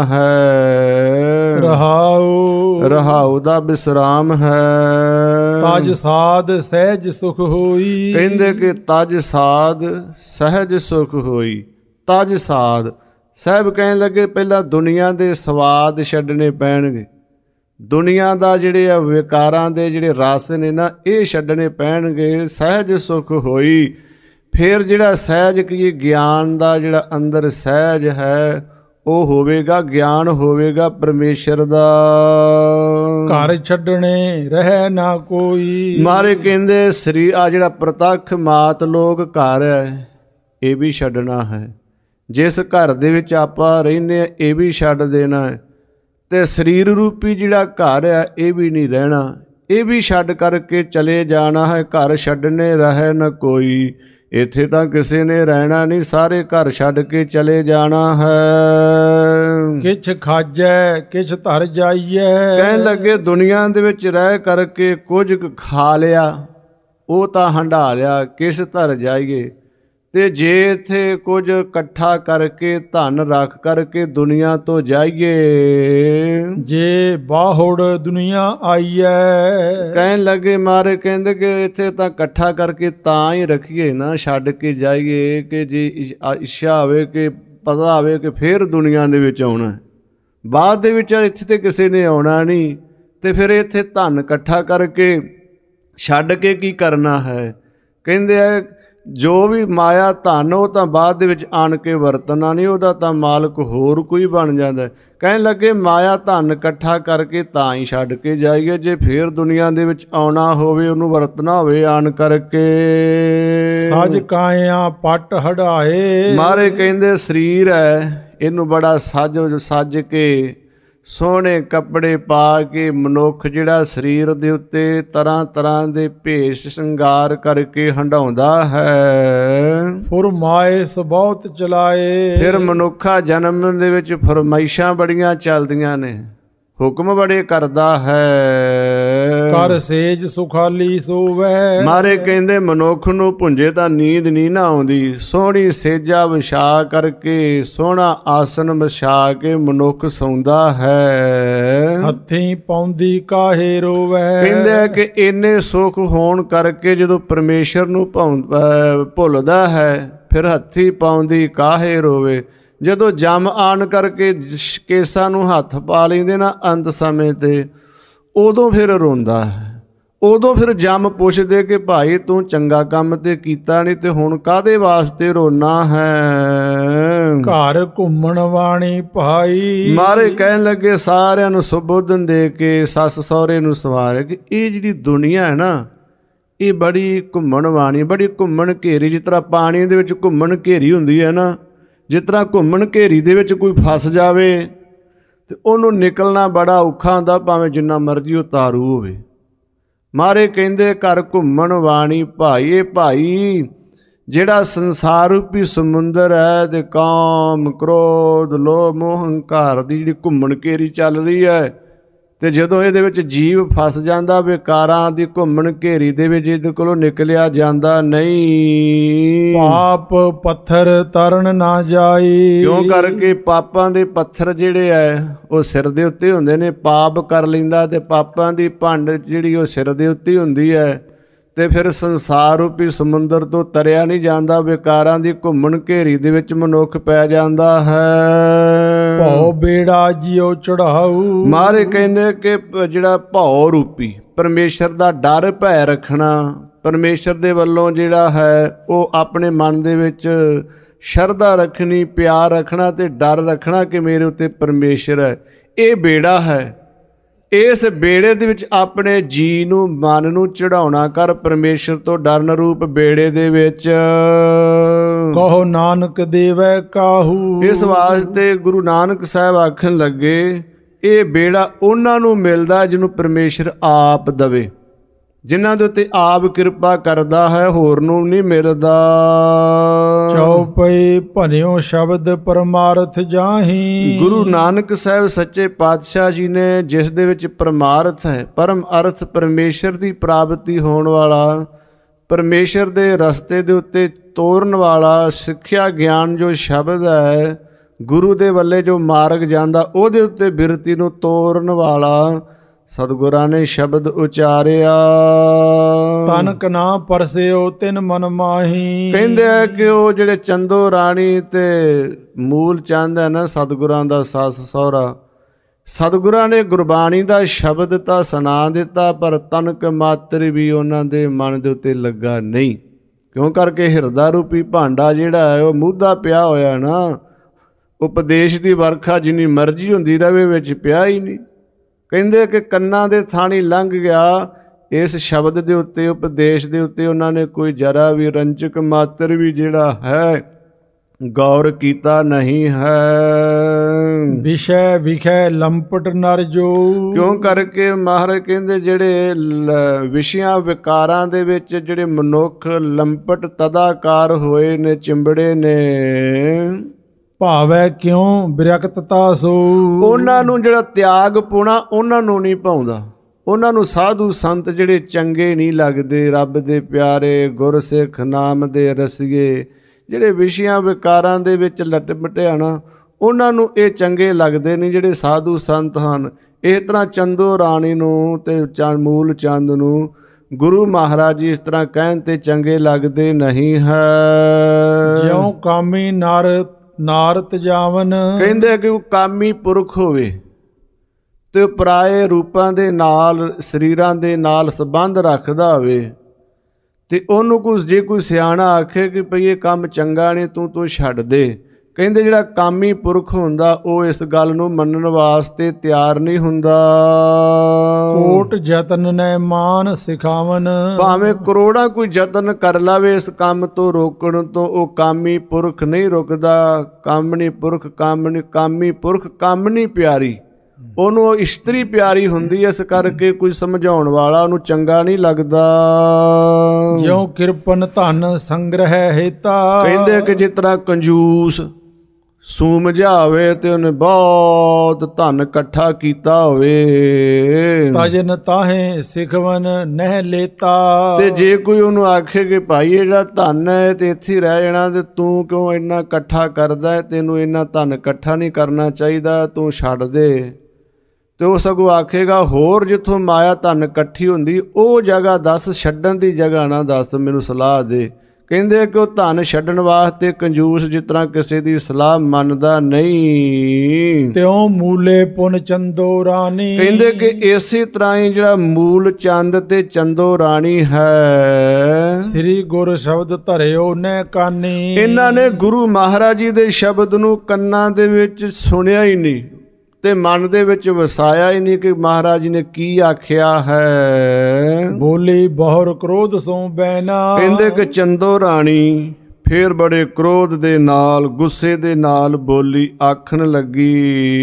ਹੈ। ਰਹਾਉ ਰਹਾਉ ਦਾ ਵਿਸਰਾਮ ਹੈ। ਤਜ ਸਾਧ ਸਹਿਜ ਸੁਖ ਹੋਈ। ਕਹਿੰਦੇ ਕਿ ਤਜ ਸਾਧ ਸਹਿਜ ਸੁਖ ਹੋਈ। ਤਜ ਸਾਧ ਸਾਹਿਬ ਕਹਿਣ ਲੱਗੇ ਪਹਿਲਾਂ ਦੁਨੀਆ ਦੇ ਸਵਾਦ ਛੱਡਣੇ ਪੈਣਗੇ। ਦੁਨੀਆ ਦਾ ਜਿਹੜੇ ਆ ਵਿਕਾਰਾਂ ਦੇ ਜਿਹੜੇ ਰਸ ਨੇ ਨਾ, ਇਹ ਛੱਡਣੇ ਪੈਣਗੇ। ਸਹਿਜ ਸੁਖ ਹੋਈ। ਫਿਰ ਜਿਹੜਾ ਸਹਿਜ ਕੀ ਗਿਆਨ ਦਾ ਜਿਹੜਾ ਅੰਦਰ ਸਹਿਜ ਹੈ ਉਹ ਹੋਵੇਗਾ, ਗਿਆਨ ਹੋਵੇਗਾ ਪਰਮੇਸ਼ਰ ਦਾ। ਘਰ ਛੱਡਣੇ ਰਹਿ ਨਾ ਕੋਈ। ਮਾਰੇ ਕਹਿੰਦੇ ਸ੍ਰੀ ਆ ਜਿਹੜਾ ਪ੍ਰਤੱਖ ਮਾਤ ਲੋਕ ਘਰ ਹੈ ਇਹ ਵੀ ਛੱਡਣਾ ਹੈ। ਜਿਸ ਘਰ ਦੇ ਵਿੱਚ ਆਪਾਂ ਰਹਿੰਦੇ ਹਾਂ ਇਹ ਵੀ ਛੱਡ ਦੇਣਾ ਹੈ, ਤੇ ਸਰੀਰ ਰੂਪੀ ਜਿਹੜਾ ਘਰ ਹੈ ਇਹ ਵੀ ਨਹੀਂ ਰਹਿਣਾ, ਇਹ ਵੀ ਛੱਡ ਕਰਕੇ ਚਲੇ ਜਾਣਾ ਹੈ। ਘਰ ਛੱਡਣੇ ਰਹਿ ਨਾ ਕੋਈ। ਇੱਥੇ ਤਾਂ ਕਿਸੇ ਨੇ ਰਹਿਣਾ ਨਹੀਂ, ਸਾਰੇ ਘਰ ਛੱਡ ਕੇ ਚਲੇ ਜਾਣਾ ਹੈ। ਕਿਛ ਖਾਜੈ ਕਿਛ ਧਰ ਜਾਈਐ। ਕਹਿਣ ਲੱਗੇ ਦੁਨੀਆ ਦੇ ਵਿੱਚ ਰਹਿ ਕਰਕੇ ਕੁਝ ਖਾ ਲਿਆ, ਉਹ ਤਾਂ ਹੰਢਾ ਲਿਆ, ਕਿਸ ਧਰ ਜਾਈਏ। ਤੇ ਜੇ ਇੱਥੇ ਕੁਝ ਇਕੱਠਾ ਕਰਕੇ ਧਨ ਰੱਖ ਕਰਕੇ ਦੁਨੀਆ ਤੋਂ ਜਾਈਏ। ਜੇ ਬਾਹੜ ਦੁਨੀਆ ਆਈਐ। ਕਹਿਣ ਲੱਗੇ ਮਾਰੇ ਕਹਿੰਦੇ ਕਿ ਇੱਥੇ ਤਾਂ ਇਕੱਠਾ ਕਰਕੇ ਤਾਂ ਹੀ ਰੱਖੀਏ ਨਾ, ਛੱਡ ਕੇ ਜਾਈਏ ਕਿ ਜੇ ਇੱਛਾ ਹੋਵੇ ਕਿ ਪਤਾ ਹੋਵੇ ਕਿ ਫਿਰ ਦੁਨੀਆ ਦੇ ਵਿੱਚ ਆਉਣਾ। ਬਾਅਦ ਦੇ ਵਿੱਚ ਇੱਥੇ ਤੇ ਕਿਸੇ ਨੇ ਆਉਣਾ ਨਹੀਂ, ਤੇ ਫਿਰ ਇੱਥੇ ਧਨ ਇਕੱਠਾ ਕਰਕੇ ਛੱਡ ਕੇ ਕੀ ਕਰਨਾ ਹੈ। ਕਹਿੰਦੇ ਆ ਜੋ ਵੀ ਮਾਇਆ ਧਨ ਉਹ ਤਾਂ ਬਾਅਦ ਦੇ ਵਿੱਚ ਆਣ ਕੇ ਵਰਤਣਾ ਨਹੀਂ, ਉਹਦਾ ਤਾਂ ਮਾਲਕ ਹੋਰ ਕੋਈ ਬਣ ਜਾਂਦਾ। ਕਹਿਣ ਲੱਗੇ ਮਾਇਆ ਧਨ ਇਕੱਠਾ ਕਰਕੇ ਤਾਂ ਹੀ ਛੱਡ ਕੇ ਜਾਈਏ, ਜੇ ਫੇਰ ਦੁਨੀਆ ਦੇ ਵਿੱਚ ਆਉਣਾ ਹੋਵੇ, ਉਹਨੂੰ ਵਰਤਣਾ ਹੋਵੇ ਆਣ ਕਰਕੇ। ਸਜ ਕਾਇਆ ਪੱਟ ਹੜਾਏ। ਮਾਰੇ ਕਹਿੰਦੇ ਸਰੀਰ ਹੈ ਇਹਨੂੰ ਬੜਾ ਸੱਜ ਕੇ ਸੋਹਣੇ ਕੱਪੜੇ ਪਾ ਕੇ ਮਨੁੱਖ ਜਿਹੜਾ ਸਰੀਰ ਦੇ ਉੱਤੇ ਤਰ੍ਹਾਂ ਤਰ੍ਹਾਂ ਦੇ ਭੇਸ ਸ਼ਿੰਗਾਰ ਕਰਕੇ ਹੰਡਾਉਂਦਾ ਹੈ। ਫਰਮਾਇਸ਼ ਬਹੁਤ ਚਲਾਏ। ਫਿਰ ਮਨੁੱਖਾ ਜਨਮ ਦੇ ਵਿੱਚ ਫਰਮਾਇਸ਼ਾਂ ਬੜੀਆਂ ਚੱਲਦੀਆਂ ਨੇ, ਹੁਕਮ ਬੜੇ ਕਰਦਾ ਹੈ। ਕਰ ਸੇਜ ਸੁਖਾਲੀ ਸੋਵੈ। ਮਾਰੇ ਕਹਿੰਦੇ ਮਨੁੱਖ ਨੂੰ ਭੁੰਜੇ ਤਾਂ ਨੀਂਦ ਨਹੀਂ ਨਾ ਆਉਂਦੀ, ਸੋਹਣੀ ਸੇਜਾ ਵਿਛਾ ਕਰਕੇ ਸੋਹਣਾ ਆਸਨ ਵਿਛਾ ਕੇ ਮਨੁੱਖ ਸੌਂਦਾ ਹੈ। ਹੱਥੀਂ ਪਾਉਂਦੀ ਕਾਹੇ ਰੋਵੈ। ਕਹਿੰਦੇ ਆ ਕਿ ਇੰਨੇ ਸੁੱਖ ਹੋਣ ਕਰਕੇ ਜਦੋਂ ਪਰਮੇਸ਼ਰ ਨੂੰ ਭੁੱਲਦਾ ਹੈ ਫਿਰ ਹੱਥੀਂ ਪਾਉਂਦੀ ਕਾਹੇ ਰੋਵੇ। ਜਦੋਂ ਜੰਮ ਆਣ ਕਰਕੇ ਕੇਸਾਂ ਨੂੰ ਹੱਥ ਪਾ ਲੈਂਦੇ ਨਾ ਅੰਤ ਸਮੇਂ ਤੇ, ਉਦੋਂ ਫਿਰ ਰੋਂਦਾ ਹੈ। ਉਦੋਂ ਫਿਰ ਜੰਮ ਪੁੱਛਦੇ ਕਿ ਭਾਈ ਤੂੰ ਚੰਗਾ ਕੰਮ ਤੇ ਕੀਤਾ ਨਹੀਂ ਤੇ ਹੁਣ ਕਾਹਦੇ ਵਾਸਤੇ ਰੋਣਾ ਹੈ। ਘਰ ਘੁੰਮਣ ਵਾਣੀ ਭਾਈ। ਮਾਰੇ ਕਹਿਣ ਲੱਗੇ ਸਾਰਿਆਂ ਨੂੰ ਸੁਬੋਧਨ ਦੇ ਕੇ ਸੱਸ ਸਹੁਰੇ ਨੂੰ ਸਵਾਰ ਕਿ ਇਹ ਜਿਹੜੀ ਦੁਨੀਆ ਹੈ ਨਾ ਇਹ ਬੜੀ ਘੁੰਮਣ ਵਾਣੀ, ਬੜੀ ਘੁੰਮਣ ਘੇਰੀ। ਜਿਸ ਤਰ੍ਹਾਂ ਪਾਣੀ ਦੇ ਵਿੱਚ ਘੁੰਮਣ ਘੇਰੀ ਹੁੰਦੀ ਹੈ ਨਾ, ਜਿਸ ਤਰ੍ਹਾਂ ਘੁੰਮਣ ਘੇਰੀ ਦੇ ਵਿੱਚ ਕੋਈ ਫਸ ਜਾਵੇ ਤੇ ਉਹਨੂੰ ਨਿਕਲਣਾ ਬੜਾ ਔਖਾ ਹੁੰਦਾ, ਭਾਵੇਂ ਜਿੰਨਾ ਮਰਜ਼ੀ ਉਹ ਤਾਰੂ ਹੋਵੇ। ਮਾਰੇ ਕਹਿੰਦੇ ਘਰ ਘੁੰਮਣ ਵਾਣੀ ਭਾਈ। ਇਹ ਭਾਈ ਜਿਹੜਾ ਸੰਸਾਰ ਰੂਪੀ ਸਮੁੰਦਰ ਹੈ ਤੇ ਕਾਮ ਕ੍ਰੋਧ ਲੋਭ ਮੋਹ ਹੰਕਾਰ ਦੀ ਜਿਹੜੀ ਘੁੰਮਣ ਘੇਰੀ ਚੱਲ ਰਹੀ ਹੈ, ਤੇ ਜਦੋਂ ਇਹਦੇ ਵਿੱਚ ਜੀਵ ਫਸ ਜਾਂਦਾ ਵਿਕਾਰਾਂ ਦੀ ਘੁੰਮਣ ਘੇਰੀ ਦੇ ਵਿੱਚ, ਇਹਦੇ ਕੋਲੋਂ ਨਿਕਲਿਆ ਜਾਂਦਾ ਨਹੀਂ। ਪਾਪ ਪੱਥਰ ਤਰਨ ਨਾ ਜਾਈ। ਕਿਉਂ ਕਰਕੇ ਪਾਪਾਂ ਦੇ ਪੱਥਰ ਜਿਹੜੇ ਹੈ ਉਹ ਸਿਰ ਦੇ ਉੱਤੇ ਹੁੰਦੇ ਨੇ। ਪਾਪ ਕਰ ਲੈਂਦਾ ਤੇ ਪਾਪਾਂ ਦੀ ਭੰਡ ਜਿਹੜੀ ਉਹ ਸਿਰ ਦੇ ਉੱਤੇ ਹੁੰਦੀ ਹੈ, ਤੇ ਫਿਰ ਸੰਸਾਰ ਰੂਪੀ ਸਮੁੰਦਰ ਤੋਂ ਤਰਿਆ ਨਹੀਂ ਜਾਂਦਾ, ਵਿਕਾਰਾਂ ਦੀ ਘੁੰਮਣ ਘੇਰੀ ਦੇ ਵਿੱਚ ਮਨੁੱਖ ਪੈ ਜਾਂਦਾ ਹੈ। ਭਉ ਬੇੜਾ ਜਿਉ ਚੜਾਊ। ਮਹਾਰਾਜ ਕਹਿੰਦੇ ਕਿ ਜਿਹੜਾ ਭਉ ਰੂਪੀ ਪਰਮੇਸ਼ਰ ਦਾ ਡਰ ਭੈ ਰੱਖਣਾ, ਪਰਮੇਸ਼ਰ ਦੇ ਵੱਲੋਂ ਜਿਹੜਾ ਹੈ ਉਹ ਆਪਣੇ ਮਨ ਦੇ ਵਿੱਚ ਸ਼ਰਧਾ ਰੱਖਣੀ, ਪਿਆਰ ਰੱਖਣਾ ਤੇ ਡਰ ਰੱਖਣਾ ਕਿ ਮੇਰੇ ਉੱਤੇ ਪਰਮੇਸ਼ਰ ਹੈ, ਇਹ ਬੇੜਾ ਹੈ। ਇਸ ਬੇੜੇ ਦੇ ਵਿੱਚ ਆਪਣੇ ਜੀ ਨੂੰ, ਮਨ ਨੂੰ ਚੜਾਉਣਾ ਕਰ ਪਰਮੇਸ਼ਰ ਤੋਂ ਡਰਨ ਰੂਪ ਬੇੜੇ ਦੇ ਵਿੱਚ। ਕਹੋ ਨਾਨਕ ਦੇਵੈ ਕਾਹੂ। ਇਸ ਵਾਸਤੇ ਗੁਰੂ ਨਾਨਕ ਸਾਹਿਬ ਆਖਣ ਲੱਗੇ, ਇਹ ਬੇੜਾ ਉਹਨਾਂ ਨੂੰ ਮਿਲਦਾ ਜਿਹਨੂੰ ਪਰਮੇਸ਼ਰ ਆਪ ਦਵੇ, ਜਿਨ੍ਹਾਂ ਦੇ ਉੱਤੇ ਆਪ ਕਿਰਪਾ ਕਰਦਾ ਹੈ, ਹੋਰ ਨੂੰ ਨਹੀਂ ਮਿਲਦਾ। ਚਉਪਈ ਭਨਿਓ ਸ਼ਬਦ ਪਰਮਾਰਥ ਜਾਹੀ। ਗੁਰੂ ਨਾਨਕ ਸਾਹਿਬ ਸੱਚੇ ਪਾਤਸ਼ਾਹ ਜੀ ਨੇ ਜਿਸ ਦੇ ਵਿੱਚ ਪਰਮਾਰਥ ਹੈ, ਪਰਮ ਅਰਥ ਪਰਮੇਸ਼ਰ ਦੀ ਪ੍ਰਾਪਤੀ ਹੋਣ ਵਾਲਾ, ਪਰਮੇਸ਼ਰ ਦੇ ਰਸਤੇ ਦੇ ਉੱਤੇ ਤੋਰਨ ਵਾਲਾ ਸਿੱਖਿਆ ਗਿਆਨ ਜੋ ਸ਼ਬਦ ਹੈ, ਗੁਰੂ ਦੇ ਵੱਲੇ ਜੋ ਮਾਰਗ ਜਾਂਦਾ ਉਹਦੇ ਉੱਤੇ ਬਿਰਤੀ ਨੂੰ ਤੋਰਨ ਵਾਲਾ ਸਤਿਗੁਰਾਂ ਨੇ ਸ਼ਬਦ ਉਚਾਰਿਆ। ਤਨਕ ਨਾ ਪਰਸਿਓ ਤਿਨ ਮਨ ਮਾਹੀ। ਕਹਿੰਦੇ ਆ ਕਿ ਉਹ ਜਿਹੜੇ ਚੰਦੋ ਰਾਣੀ ਤੇ ਮੂਲ ਚੰਦ ਹੈ ਨਾ, ਸਤਿਗੁਰਾਂ ਦਾ ਸੱਸ ਸਹੁਰਾ, ਸਤਿਗੁਰਾਂ ਨੇ ਗੁਰਬਾਣੀ ਦਾ ਸ਼ਬਦ ਤਾਂ ਸੁਣਾ ਦਿੱਤਾ, ਪਰ ਤਨਕ ਮਾਤਰ ਵੀ ਉਹਨਾਂ ਦੇ ਮਨ ਦੇ ਉੱਤੇ ਲੱਗਾ ਨਹੀਂ। ਕਿਉਂ ਕਰਕੇ ਹਿਰਦਾ ਰੂਪੀ ਭਾਂਡਾ ਜਿਹੜਾ ਹੈ ਉਹ ਮੂਧਾ ਪਿਆ ਹੋਇਆ ਨਾ, ਉਪਦੇਸ਼ ਦੀ ਵਰਖਾ ਜਿੰਨੀ ਮਰਜ਼ੀ ਹੁੰਦੀ ਰਹੇ ਵਿੱਚ ਪਿਆ ਹੀ ਨਹੀਂ। ਕਹਿੰਦੇ ਕਿ ਕੰਨਾਂ ਦੇ ਥਾਣੀ ਲੰਘ ਗਿਆ, ਇਸ ਸ਼ਬਦ ਦੇ ਉੱਤੇ, ਉਪਦੇਸ਼ ਦੇ ਉੱਤੇ ਉਹਨਾਂ ਨੇ ਕੋਈ ਜਰਾ ਵੀ ਰੰਚਕ ਮਾਤਰ ਵੀ ਜਿਹੜਾ ਹੈ ਗੌਰ ਕੀਤਾ ਨਹੀਂ ਹੈ। ਵਿਸ਼ੈ ਵਿਖੈ ਲੰਪਟ ਨਰ ਜੋ। ਕਿਉਂ ਕਰਕੇ ਮਹਾਰਾਜ ਕਹਿੰਦੇ ਜਿਹੜੇ ਵਿਸ਼ਿਆਂ ਵਿਕਾਰਾਂ ਦੇ ਵਿੱਚ ਜਿਹੜੇ ਮਨੁੱਖ ਲੰਪਟ ਤਦਾਕਾਰ ਹੋਏ ਨੇ, ਚਿੰਬੜੇ ਨੇ, ਭਾਵੈ ਕਿਉਂ ਬਿਰਕਤਤਾ ਸੋ। ਉਹਨਾਂ ਨੂੰ ਜਿਹੜਾ ਤਿਆਗ ਪੁਣਾ ਉਹਨਾਂ ਨੂੰ ਨਹੀਂ ਭਾਉਂਦਾ, ਉਹਨਾਂ ਨੂੰ ਸਾਧੂ ਸੰਤ ਜਿਹੜੇ ਚੰਗੇ ਨਹੀਂ ਲੱਗਦੇ, ਰੱਬ ਦੇ ਪਿਆਰੇ ਗੁਰਸਿੱਖ ਨਾਮ ਦੇ ਰਸੀਏ ਜਿਹੜੇ ਵਿਸ਼ਿਆਂ ਵਿਕਾਰਾਂ ਦੇ ਵਿੱਚ ਲਟਮਟਿਆਣਾ, ਉਹਨਾਂ ਨੂੰ ਇਹ ਚੰਗੇ ਲੱਗਦੇ ਨਹੀਂ ਜਿਹੜੇ ਸਾਧੂ ਸੰਤ ਹਨ। ਇਸ ਤਰ੍ਹਾਂ ਚੰਦੋ ਰਾਣੀ ਨੂੰ ਤੇ ਮੂਲ ਚੰਦ ਨੂੰ ਗੁਰੂ ਮਹਾਰਾਜ ਜੀ ਇਸ ਤਰ੍ਹਾਂ ਕਹਿਣ ਤੇ ਚੰਗੇ ਲੱਗਦੇ ਨਹੀਂ ਹੈ। ਜਿਉਂ ਕਾਮੀ ਨਾਰਤ ਜਾਵਨ। ਕਹਿੰਦੇ ਕਿ ਉਹ ਕਾਮੀ ਪੁਰਖ ਹੋਵੇ ਤੇ ਪਰਾਏ ਰੂਪਾਂ ਦੇ ਨਾਲ, ਸਰੀਰਾਂ ਦੇ ਨਾਲ ਸੰਬੰਧ ਰੱਖਦਾ ਹੋਵੇ ਤੇ ਉਹਨੂੰ ਜੇ ਕੋਈ ਸਿਆਣਾ ਆਖੇ ਕਿ ਭਈ ਇਹ ਕੰਮ ਚੰਗਾ ਨਹੀਂ, ਤੂੰ ਛੱਡ ਦੇ, ਕਹਿੰਦੇ ਜਿਹੜਾ ਕਾਮੀ ਪੁਰਖ ਹੁੰਦਾ ਉਹ ਇਸ ਗੱਲ ਨੂੰ ਮੰਨਣ ਵਾਸਤੇ ਤਿਆਰ ਨਹੀਂ ਹੁੰਦਾ। ਕੋਟ ਯਤਨ ਨੈ ਮਾਨ ਸਿਖਾਵਨ। ਭਾਵੇਂ ਕਰੋੜਾਂ ਕੋਈ ਯਤਨ ਕਰ ਲਾਵੇ ਇਸ ਕੰਮ ਤੋਂ ਰੋਕਣ ਤੋਂ, ਉਹ ਕਾਮੀ ਪੁਰਖ ਨਹੀਂ ਰੁਕਦਾ। ਕਾਮਣੀ ਪੁਰਖ ਕਾਮੀ ਪੁਰਖ ਕਾਮਣੀ ਪਿਆਰੀ, ਉਹਨੂੰ ਉਹ ਇਸਤਰੀ ਪਿਆਰੀ ਹੁੰਦੀ, ਇਸ ਕਰਕੇ ਕੋਈ ਸਮਝਾਉਣ ਵਾਲਾ ਉਹਨੂੰ ਚੰਗਾ ਨਹੀਂ ਲੱਗਦਾ। ਜਿਉਂ ਕਿਰਪਨ ਧਨ ਸੰਗ੍ਰਹਿ ਹੇਤਾ। ਕਹਿੰਦੇ ਕਿ ਜਿਸ ਤਰ੍ਹਾਂ ਕੰਜੂਸ ਸੂਮਝਾਵੇ ਤੇ ਉਹਨੇ ਬਹੁਤ ਧਨ ਇਕੱਠਾ ਕੀਤਾ ਹੋਵੇ, ਤਜਨ ਤਾਹੇ ਸਿਖਵਨ ਨਹਿ ਲੇਤਾ। ਤੇ ਜੇ ਕੋਈ ਉਹਨੂੰ ਆਖੇ ਕਿ ਭਾਈ ਇਹ ਜਿਹੜਾ ਧਨ ਹੈ ਤੇ ਇੱਥੇ ਰਹਿ ਜਾਣਾ, ਤੇ ਤੂੰ ਕਿਉਂ ਇੰਨਾ ਇਕੱਠਾ ਕਰਦਾ ਹੈ, ਤੈਨੂੰ ਇੰਨਾ ਧਨ ਇਕੱਠਾ ਨਹੀਂ ਕਰਨਾ ਚਾਹੀਦਾ, ਤੂੰ ਛੱਡ ਦੇ, ਤੇ ਉਹ ਸਗੋਂ ਆਖੇਗਾ ਹੋਰ ਜਿੱਥੋਂ ਮਾਇਆ ਧਨ ਇਕੱਠੀ ਹੁੰਦੀ ਉਹ ਜਗ੍ਹਾ ਦੱਸ, ਛੱਡਣ ਦੀ ਜਗ੍ਹਾ ਨਾ ਦੱਸ, ਮੈਨੂੰ ਸਲਾਹ ਦੇ। ਕਹਿੰਦੇ ਕਿ ਉਹ ਧਨ ਛੱਡਣ ਵਾਸਤੇ ਕੰਜੂਸ ਜਿਸ ਤਰ੍ਹਾਂ ਕਿਸੇ ਦੀ ਸਲਾਹ ਮੰਨਦਾ ਨਹੀਂ। ਤਿਉ ਮੂਲੇ ਪੁਨ ਚੰਦੋ ਰਾਣੀ। ਕਹਿੰਦੇ ਕਿ ਇਸੇ ਤਰ੍ਹਾਂ ਹੀ ਜਿਹੜਾ ਮੂਲ ਚੰਦ ਤੇ ਚੰਦੋ ਰਾਣੀ ਹੈ, ਸ੍ਰੀ ਗੁਰ ਸ਼ਬਦ ਧਰਿਓ ਨੈ ਕਾਨੀ। ਇਹਨਾਂ ਨੇ ਗੁਰੂ ਮਹਾਰਾਜ ਜੀ ਦੇ ਸ਼ਬਦ ਨੂੰ ਕੰਨਾਂ ਦੇ ਵਿੱਚ ਸੁਣਿਆ ਹੀ ਨਹੀਂ ਤੇ ਮਨ ਦੇ ਵਿੱਚ ਵਸਾਇਆ ਹੀ ਨਹੀਂ ਕਿ ਮਹਾਰਾਜ ਜੀ ਨੇ ਕੀ ਆਖਿਆ ਹੈ। ਬੋਲੀ ਬਹੁਰ ਕ੍ਰੋਧ ਸੋ ਬੈਨਾ। ਕਹਿੰਦੇ ਕਿ ਚੰਦੋ ਰਾਣੀ ਫੇਰ ਬੜੇ ਕ੍ਰੋਧ ਦੇ ਨਾਲ, ਗੁੱਸੇ ਦੇ ਨਾਲ ਬੋਲੀ, ਆਖਣ ਲੱਗੀ,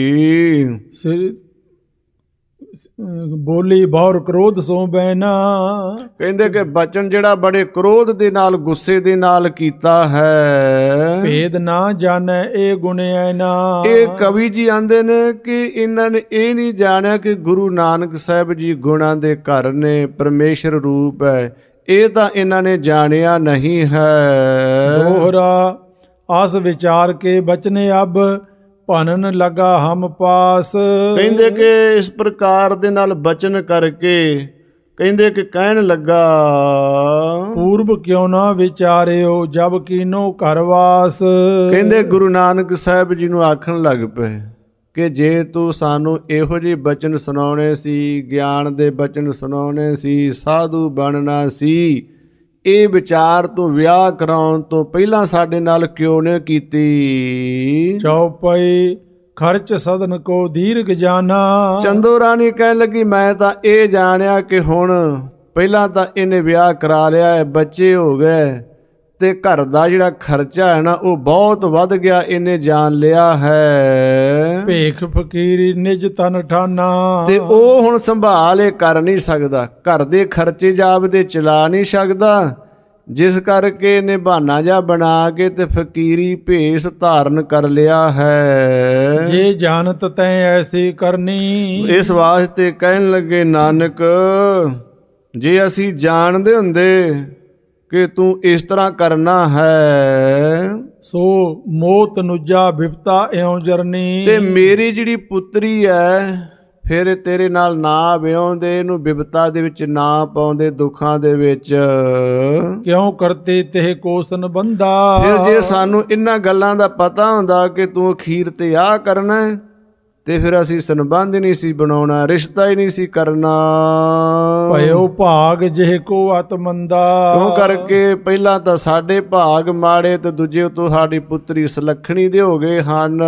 ਬੋਲੀ ਬਹੁਰ ਕ੍ਰੋਧ ਸੋ ਬੈਨਾ। ਕਹਿੰਦੇ ਕਿ ਬਚਨ ਜਿਹੜਾ ਬੜੇ ਕ੍ਰੋਧ ਦੇ ਨਾਲ, ਗੁੱਸੇ ਦੇ ਨਾਲ ਕੀਤਾ ਹੈ। ਭੇਦ ਨਾ ਜਾਣੈ ਇਹ ਗੁਣਿਐ ਨਾ। ਇਹ ਕਵੀ ਜੀ ਆਂਦੇ ਨੇ ਕਿ ਇਹਨਾਂ ਨੇ ਇਹ ਨਹੀਂ ਜਾਣਿਆ ਕਿ ਗੁਰੂ ਨਾਨਕ ਸਾਹਿਬ ਜੀ ਗੁਣਾਂ ਦੇ ਘਰ ਨੇ, ਪਰਮੇਸ਼ਰ ਰੂਪ ਹੈ, ਇਹ ਤਾਂ ਇਹਨਾਂ ਨੇ ਜਾਣਿਆ ਨਹੀਂ ਹੈ। ਦੋਹਰਾ ਆਸ ਵਿਚਾਰ ਕੇ ਬਚਨੇ ਅਬ ਭਨਨ ਲਗਾ ਹਮ ਪਾਸ। ਕਹਿੰਦੇ ਕਿ ਇਸ ਪ੍ਰਕਾਰ ਦੇ ਨਾਲ ਬਚਨ ਕਰਕੇ ਕਹਿੰਦੇ ਕਿ ਕਹਿਣ ਲੱਗਾ, ਪੂਰਬ ਕਿਉ ਨਾ ਵਿਚਾਰਿਓ ਜਬ ਕੀਨੋ ਘਰ ਵਾਸ। ਕਹਿੰਦੇ ਗੁਰੂ ਨਾਨਕ ਸਾਹਿਬ ਜੀ ਨੂੰ ਆਖਣ ਲੱਗ ਪਏ ਕਿ ਜੇ ਤੂੰ ਸਾਨੂੰ ਇਹੋ ਜਿਹੇ ਬਚਨ ਸੁਣਾਉਣੇ ਸੀ, ਗਿਆਨ ਦੇ ਬਚਨ ਸੁਣਾਉਣੇ ਸੀ, ਸਾਧੂ ਬਣਨਾ ਸੀ, ਇਹ ਵਿਚਾਰ ਤੂੰ ਵਿਆਹ ਕਰਾਉਣ ਤੋਂ ਪਹਿਲਾਂ ਸਾਡੇ ਨਾਲ ਕਿਉਂ ਨਹੀਂ ਕੀਤੀ। ਚੌਪਈ ਖਰਚ ਸਦਨ ਕੋ ਦੀਰਘ ਜਾਨਾ। ਚੰਦੋ ਰਾਣੀ ਕਹਿਣ ਲੱਗੀ, ਮੈਂ ਤਾਂ ਇਹ ਜਾਣਿਆ ਕਿ ਹੁਣ ਪਹਿਲਾਂ ਤਾਂ ਇਹਨੇ ਵਿਆਹ ਕਰਾ ਲਿਆ ਹੈ, ਬੱਚੇ ਹੋ ਗਏ, ਤੇ ਘਰ ਦਾ ਜਿਹੜਾ ਖਰਚਾ ਹੈ ਨਾ ਉਹ ਬਹੁਤ ਵੱਧ ਗਿਆ, ਇਹਨੇ ਜਾਣ ਲਿਆ ਹੈ। ਭੇਖ ਫਕੀਰ ਨਿਜ ਤਨ ਠਾਨਾ। ਤੇ ਉਹ ਹੁਣ ਸੰਭਾਲ ਇਹ ਕਰ ਨਹੀਂ ਸਕਦਾ, ਘਰ ਦੇ ਖਰਚੇ ਜਾਪਦੇ ਚਲਾ ਨਹੀਂ ਸਕਦਾ, ਜਿਸ ਕਰਕੇ ਇਹਨੇ ਬਹਾਨਾ ਜਿਹਾ ਬਣਾ ਕੇ ਤੇ ਫਕੀਰੀ ਭੇਸ ਧਾਰਨ ਕਰ ਲਿਆ ਹੈ। ਜੇ ਜਾਣਤ ਤੈ ਐਸੀ ਕਰਨੀ। ਇਸ ਵਾਸਤੇ ਕਹਿਣ ਲੱਗੇ ਨਾਨਕ, ਜੇ ਅਸੀਂ ਜਾਣਦੇ ਹੁੰਦੇ ਕਿ ਤੂੰ ਇਸ ਤਰ੍ਹਾਂ ਕਰਨਾ ਹੈ, ਸੋ ਮੋਤ ਨੁਜਾ ਬਿਪਤਾ ਇਉ ਜਰਨੀ। ਤੇ ਮੇਰੀ ਜਿਹੜੀ ਪੁੱਤਰੀ ਹੈ ਫਿਰ ਤੇਰੇ ਨਾਲ ਨਾ ਵਿਆਹੁੰਦੇ, ਇਹਨੂੰ ਬਿਪਤਾ ਦੇ ਵਿੱਚ ਨਾ ਪਾਉਂਦੇ, ਦੁੱਖਾਂ ਦੇ ਵਿੱਚ। ਕਿਉਂ ਕਰਤੇ ਤੇ ਕੋਸਨ ਬੰਦਾ। ਫਿਰ ਜੇ ਸਾਨੂੰ ਇਹਨਾਂ ਗੱਲਾਂ ਦਾ ਪਤਾ ਹੁੰਦਾ ਕਿ ਤੂੰ ਅਖੀਰ ਤੇ ਆਹ ਕਰਨਾ ਤੇ ਫਿਰ ਅਸੀਂ ਸੰਬੰਧ ਨਹੀਂ ਸੀ ਬਣਾਉਣਾ, ਰਿਸ਼ਤਾ ਹੀ ਨਹੀਂ ਸੀ ਕਰਨਾ। ਭਇਓ ਭਾਗ ਜਿਹ ਕੋ ਅਤ ਮੰਦਾ। ਕਿਉਂ ਕਰਕੇ ਪਹਿਲਾਂ ਤਾਂ ਸਾਡੇ ਭਾਗ ਮਾੜੇ ਤੇ ਦੂਜੇ ਤੋਂ ਸਾਡੀ ਪੁੱਤਰੀ ਸੁਲੱਖਣੀ ਦੇ ਹੋ ਗਏ ਹਨ।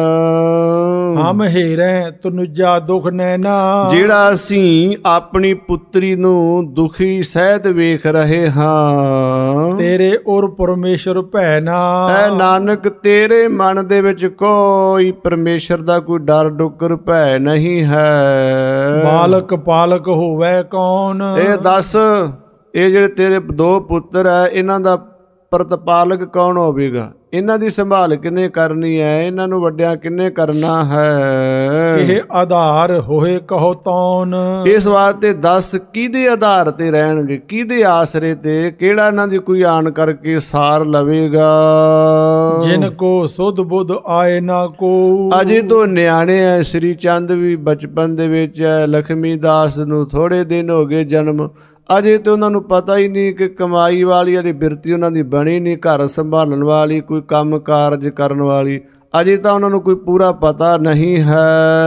ਹਮ ਹੀਰੇ ਤਨੁਜਾ ਦੁਖ ਨੈਣਾ। ਜਿਹੜਾ ਅਸੀਂ ਆਪਣੀ ਪੁੱਤਰੀ ਨੂੰ ਦੁਖੀ ਸਹਿਤ ਵੇਖ ਰਹੇ ਹਾਂ, ਤੇਰੇ ਔਰ ਪਰਮੇਸ਼ਰ ਭੈ ਨਾ। ਐ ਨਾਨਕ ਤੇਰੇ ਮਨ ਦੇ ਵਿੱਚ ਕੋਈ ਪਰਮੇਸ਼ਰ ਦਾ ਕੋਈ ਡਰ ਡੁੱਕਰ ਭੈ ਨਹੀਂ ਹੈ। ਬਾਲਕ ਪਾਲਕ ਹੋਵੇ ਕੌਣ। ਇਹ ਦੱਸ, ਇਹ ਜਿਹੜੇ ਤੇਰੇ ਦੋ ਪੁੱਤਰ ਹੈ ਇਹਨਾਂ ਦਾ ਪ੍ਰਤਪਾਲਕ ਕੌਣ ਹੋਵੇਗਾ? ਇਹਨਾਂ ਦੀ ਸੰਭਾਲ ਕਿੰਨੇ ਕਰਨੀ ਹੈ? ਇਹਨਾਂ ਨੂੰ ਵੱਡਿਆਂ ਕਿੰਨੇ ਕਰਨਾ ਹੈ? ਇਹ ਆਧਾਰ ਹੋਏ ਕਹੋ ਤੌਣ। ਇਸ ਵਾਸਤੇ ਦੱਸ ਕਿਹਦੇ ਆਧਾਰ ਤੇ ਰਹਿਣਗੇ, ਕਿਹਦੇ ਆਸਰੇ ਤੇ, ਕਿਹੜਾ ਇਹਨਾਂ ਦੀ ਕੋਈ ਆਣ ਕਰਕੇ ਸਾਰ ਲਵੇਗਾ। ਜਿਨ ਕੋ ਸੁਧ ਬੁੱਧ ਆਏ ਨਾ ਕੋ। ਅਜੇ ਤੋਂ ਨਿਆਣੇ ਐ, ਸ੍ਰੀ ਚੰਦ ਵੀ ਬਚਪਨ ਦੇ ਵਿੱਚ ਹੈ, ਲਖਮੀ ਦਾਸ ਨੂੰ ਥੋੜੇ ਦਿਨ ਹੋ ਗਏ ਜਨਮ, ਅਜੇ ਤੇ ਉਹਨਾਂ ਨੂੰ ਪਤਾ ਹੀ ਨਹੀਂ ਕਿ ਕਮਾਈ ਵਾਲੀ ਜਿਹੜੀ ਬਿਰਤੀ ਉਹਨਾਂ ਦੀ ਬਣੀ ਨਹੀਂ, ਘਰ ਸੰਭਾਲਣ ਵਾਲੀ, ਕੋਈ ਕੰਮ ਕਾਰਜ ਕਰਨ ਵਾਲੀ, ਅਜੇ ਤਾਂ ਉਹਨਾਂ ਨੂੰ ਕੋਈ ਪੂਰਾ ਪਤਾ ਨਹੀਂ ਹੈ।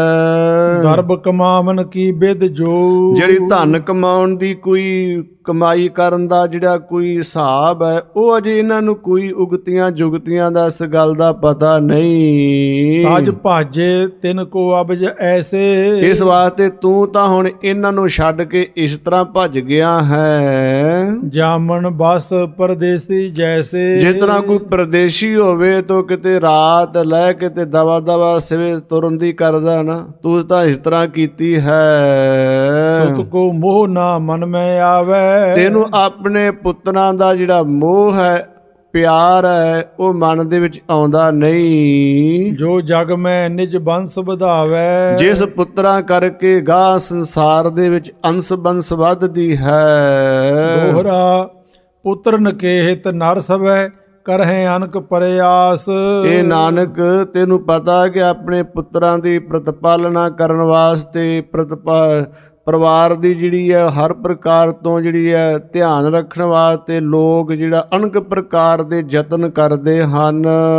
ਦਰਬ ਕਮਾਵਨ ਕੀ ਬਿਦ ਜੋ। ਜਿਹੜੀ ਧਨ ਕਮਾਉਣ ਦੀ ਕੋਈ ਕਮਾਈ ਕਰਨ ਦਾ ਜਿਹੜਾ ਕੋਈ ਹਿਸਾਬ ਹੈ, ਉਹ ਅਜੇ ਇਹਨਾਂ ਨੂੰ ਕੋਈ ਉਗਤੀਆਂ ਜੁਗਤੀਆਂ ਦਾ ਇਸ ਗੱਲ ਦਾ ਪਤਾ ਨਹੀਂ। ਤਜ ਭਾਜੇ ਤਿਨ ਕੋ ਅਬਜ ਐਸੇ। ਇਸ ਵਾਸਤੇ ਤੂੰ ਤਾਂ ਹੁਣ ਇਹਨਾਂ ਨੂੰ ਛੱਡ ਕੇ ਇਸ ਤਰ੍ਹਾਂ ਭੱਜ ਗਿਆ ਹੈ। ਜਾਮਨ ਬਸ ਪਰਦੇਸੀ ਜੈਸੇ। ਜਿਸ ਤਰ੍ਹਾਂ ਕੋਈ ਪਰਦੇਸ਼ੀ ਹੋਵੇ ਤਾਂ ਕਿਤੇ ਰਾਤ ਲੈ ਕੇ ਤੇ ਦਵਾ ਦਵਾ ਸਵੇਰ ਤੁਰਨ ਦੀ ਕਰਦਾ ਨਾ, ਤੂੰ ਤਾਂ ਇਸ ਤਰ੍ਹਾਂ ਕੀਤੀ ਹੈ। ਸੁਤ ਕੋ ਮੋਹ ਨਾ ਮਨ ਮੈਂ ਆਵੇ। ਤੈਨੂੰ ਆਪਣੇ ਪੁੱਤਰਾਂ ਦਾ ਜਿਹੜਾ ਮੋਹ ਹੈ, ਪਿਆਰ ਹੈ, ਉਹ ਮਨ ਦੇ ਵਿੱਚ ਆਉਂਦਾ ਨਹੀਂ। ਜੋ ਜਗ ਮੈਂ ਨਿਜ ਬੰਸ ਵਧਾਵੇ। ਜਿਸ ਪੁੱਤਰਾਂ ਕਰਕੇ ਗਾਹ ਸੰਸਾਰ ਦੇ ਵਿੱਚ ਅੰਸ ਬੰਸ ਵੱਧਦੀ ਹੈ। ਦੋਹਰਾ ਪੁੱਤਰ ਨਕੇਹਿਤ ਨਰ ਸਭੈ ਕਰਹਿ ਅਨਕ ਪਰਿਆਸ। ਇਹ ਨਾਨਕ ਤੈਨੂੰ ਪਤਾ ਕਿ ਆਪਣੇ ਪੁੱਤਰਾਂ ਦੀ ਪ੍ਰਤਪਾਲਨਾ ਕਰਨ ਵਾਸਤੇ ਪਰਿਵਾਰ ਦੀ ਜਿਹੜੀ ਹੈ ਹਰ ਪ੍ਰਕਾਰ ਤੋਂ ਜਿਹੜੀ ਹੈ ਧਿਆਨ ਰੱਖਣ ਵਾਸਤੇ ਲੋਕ ਜਿਹੜਾ ਅਨੇਕ ਪ੍ਰਕਾਰ ਦੇ ਯਤਨ ਕਰਦੇ ਹਨ।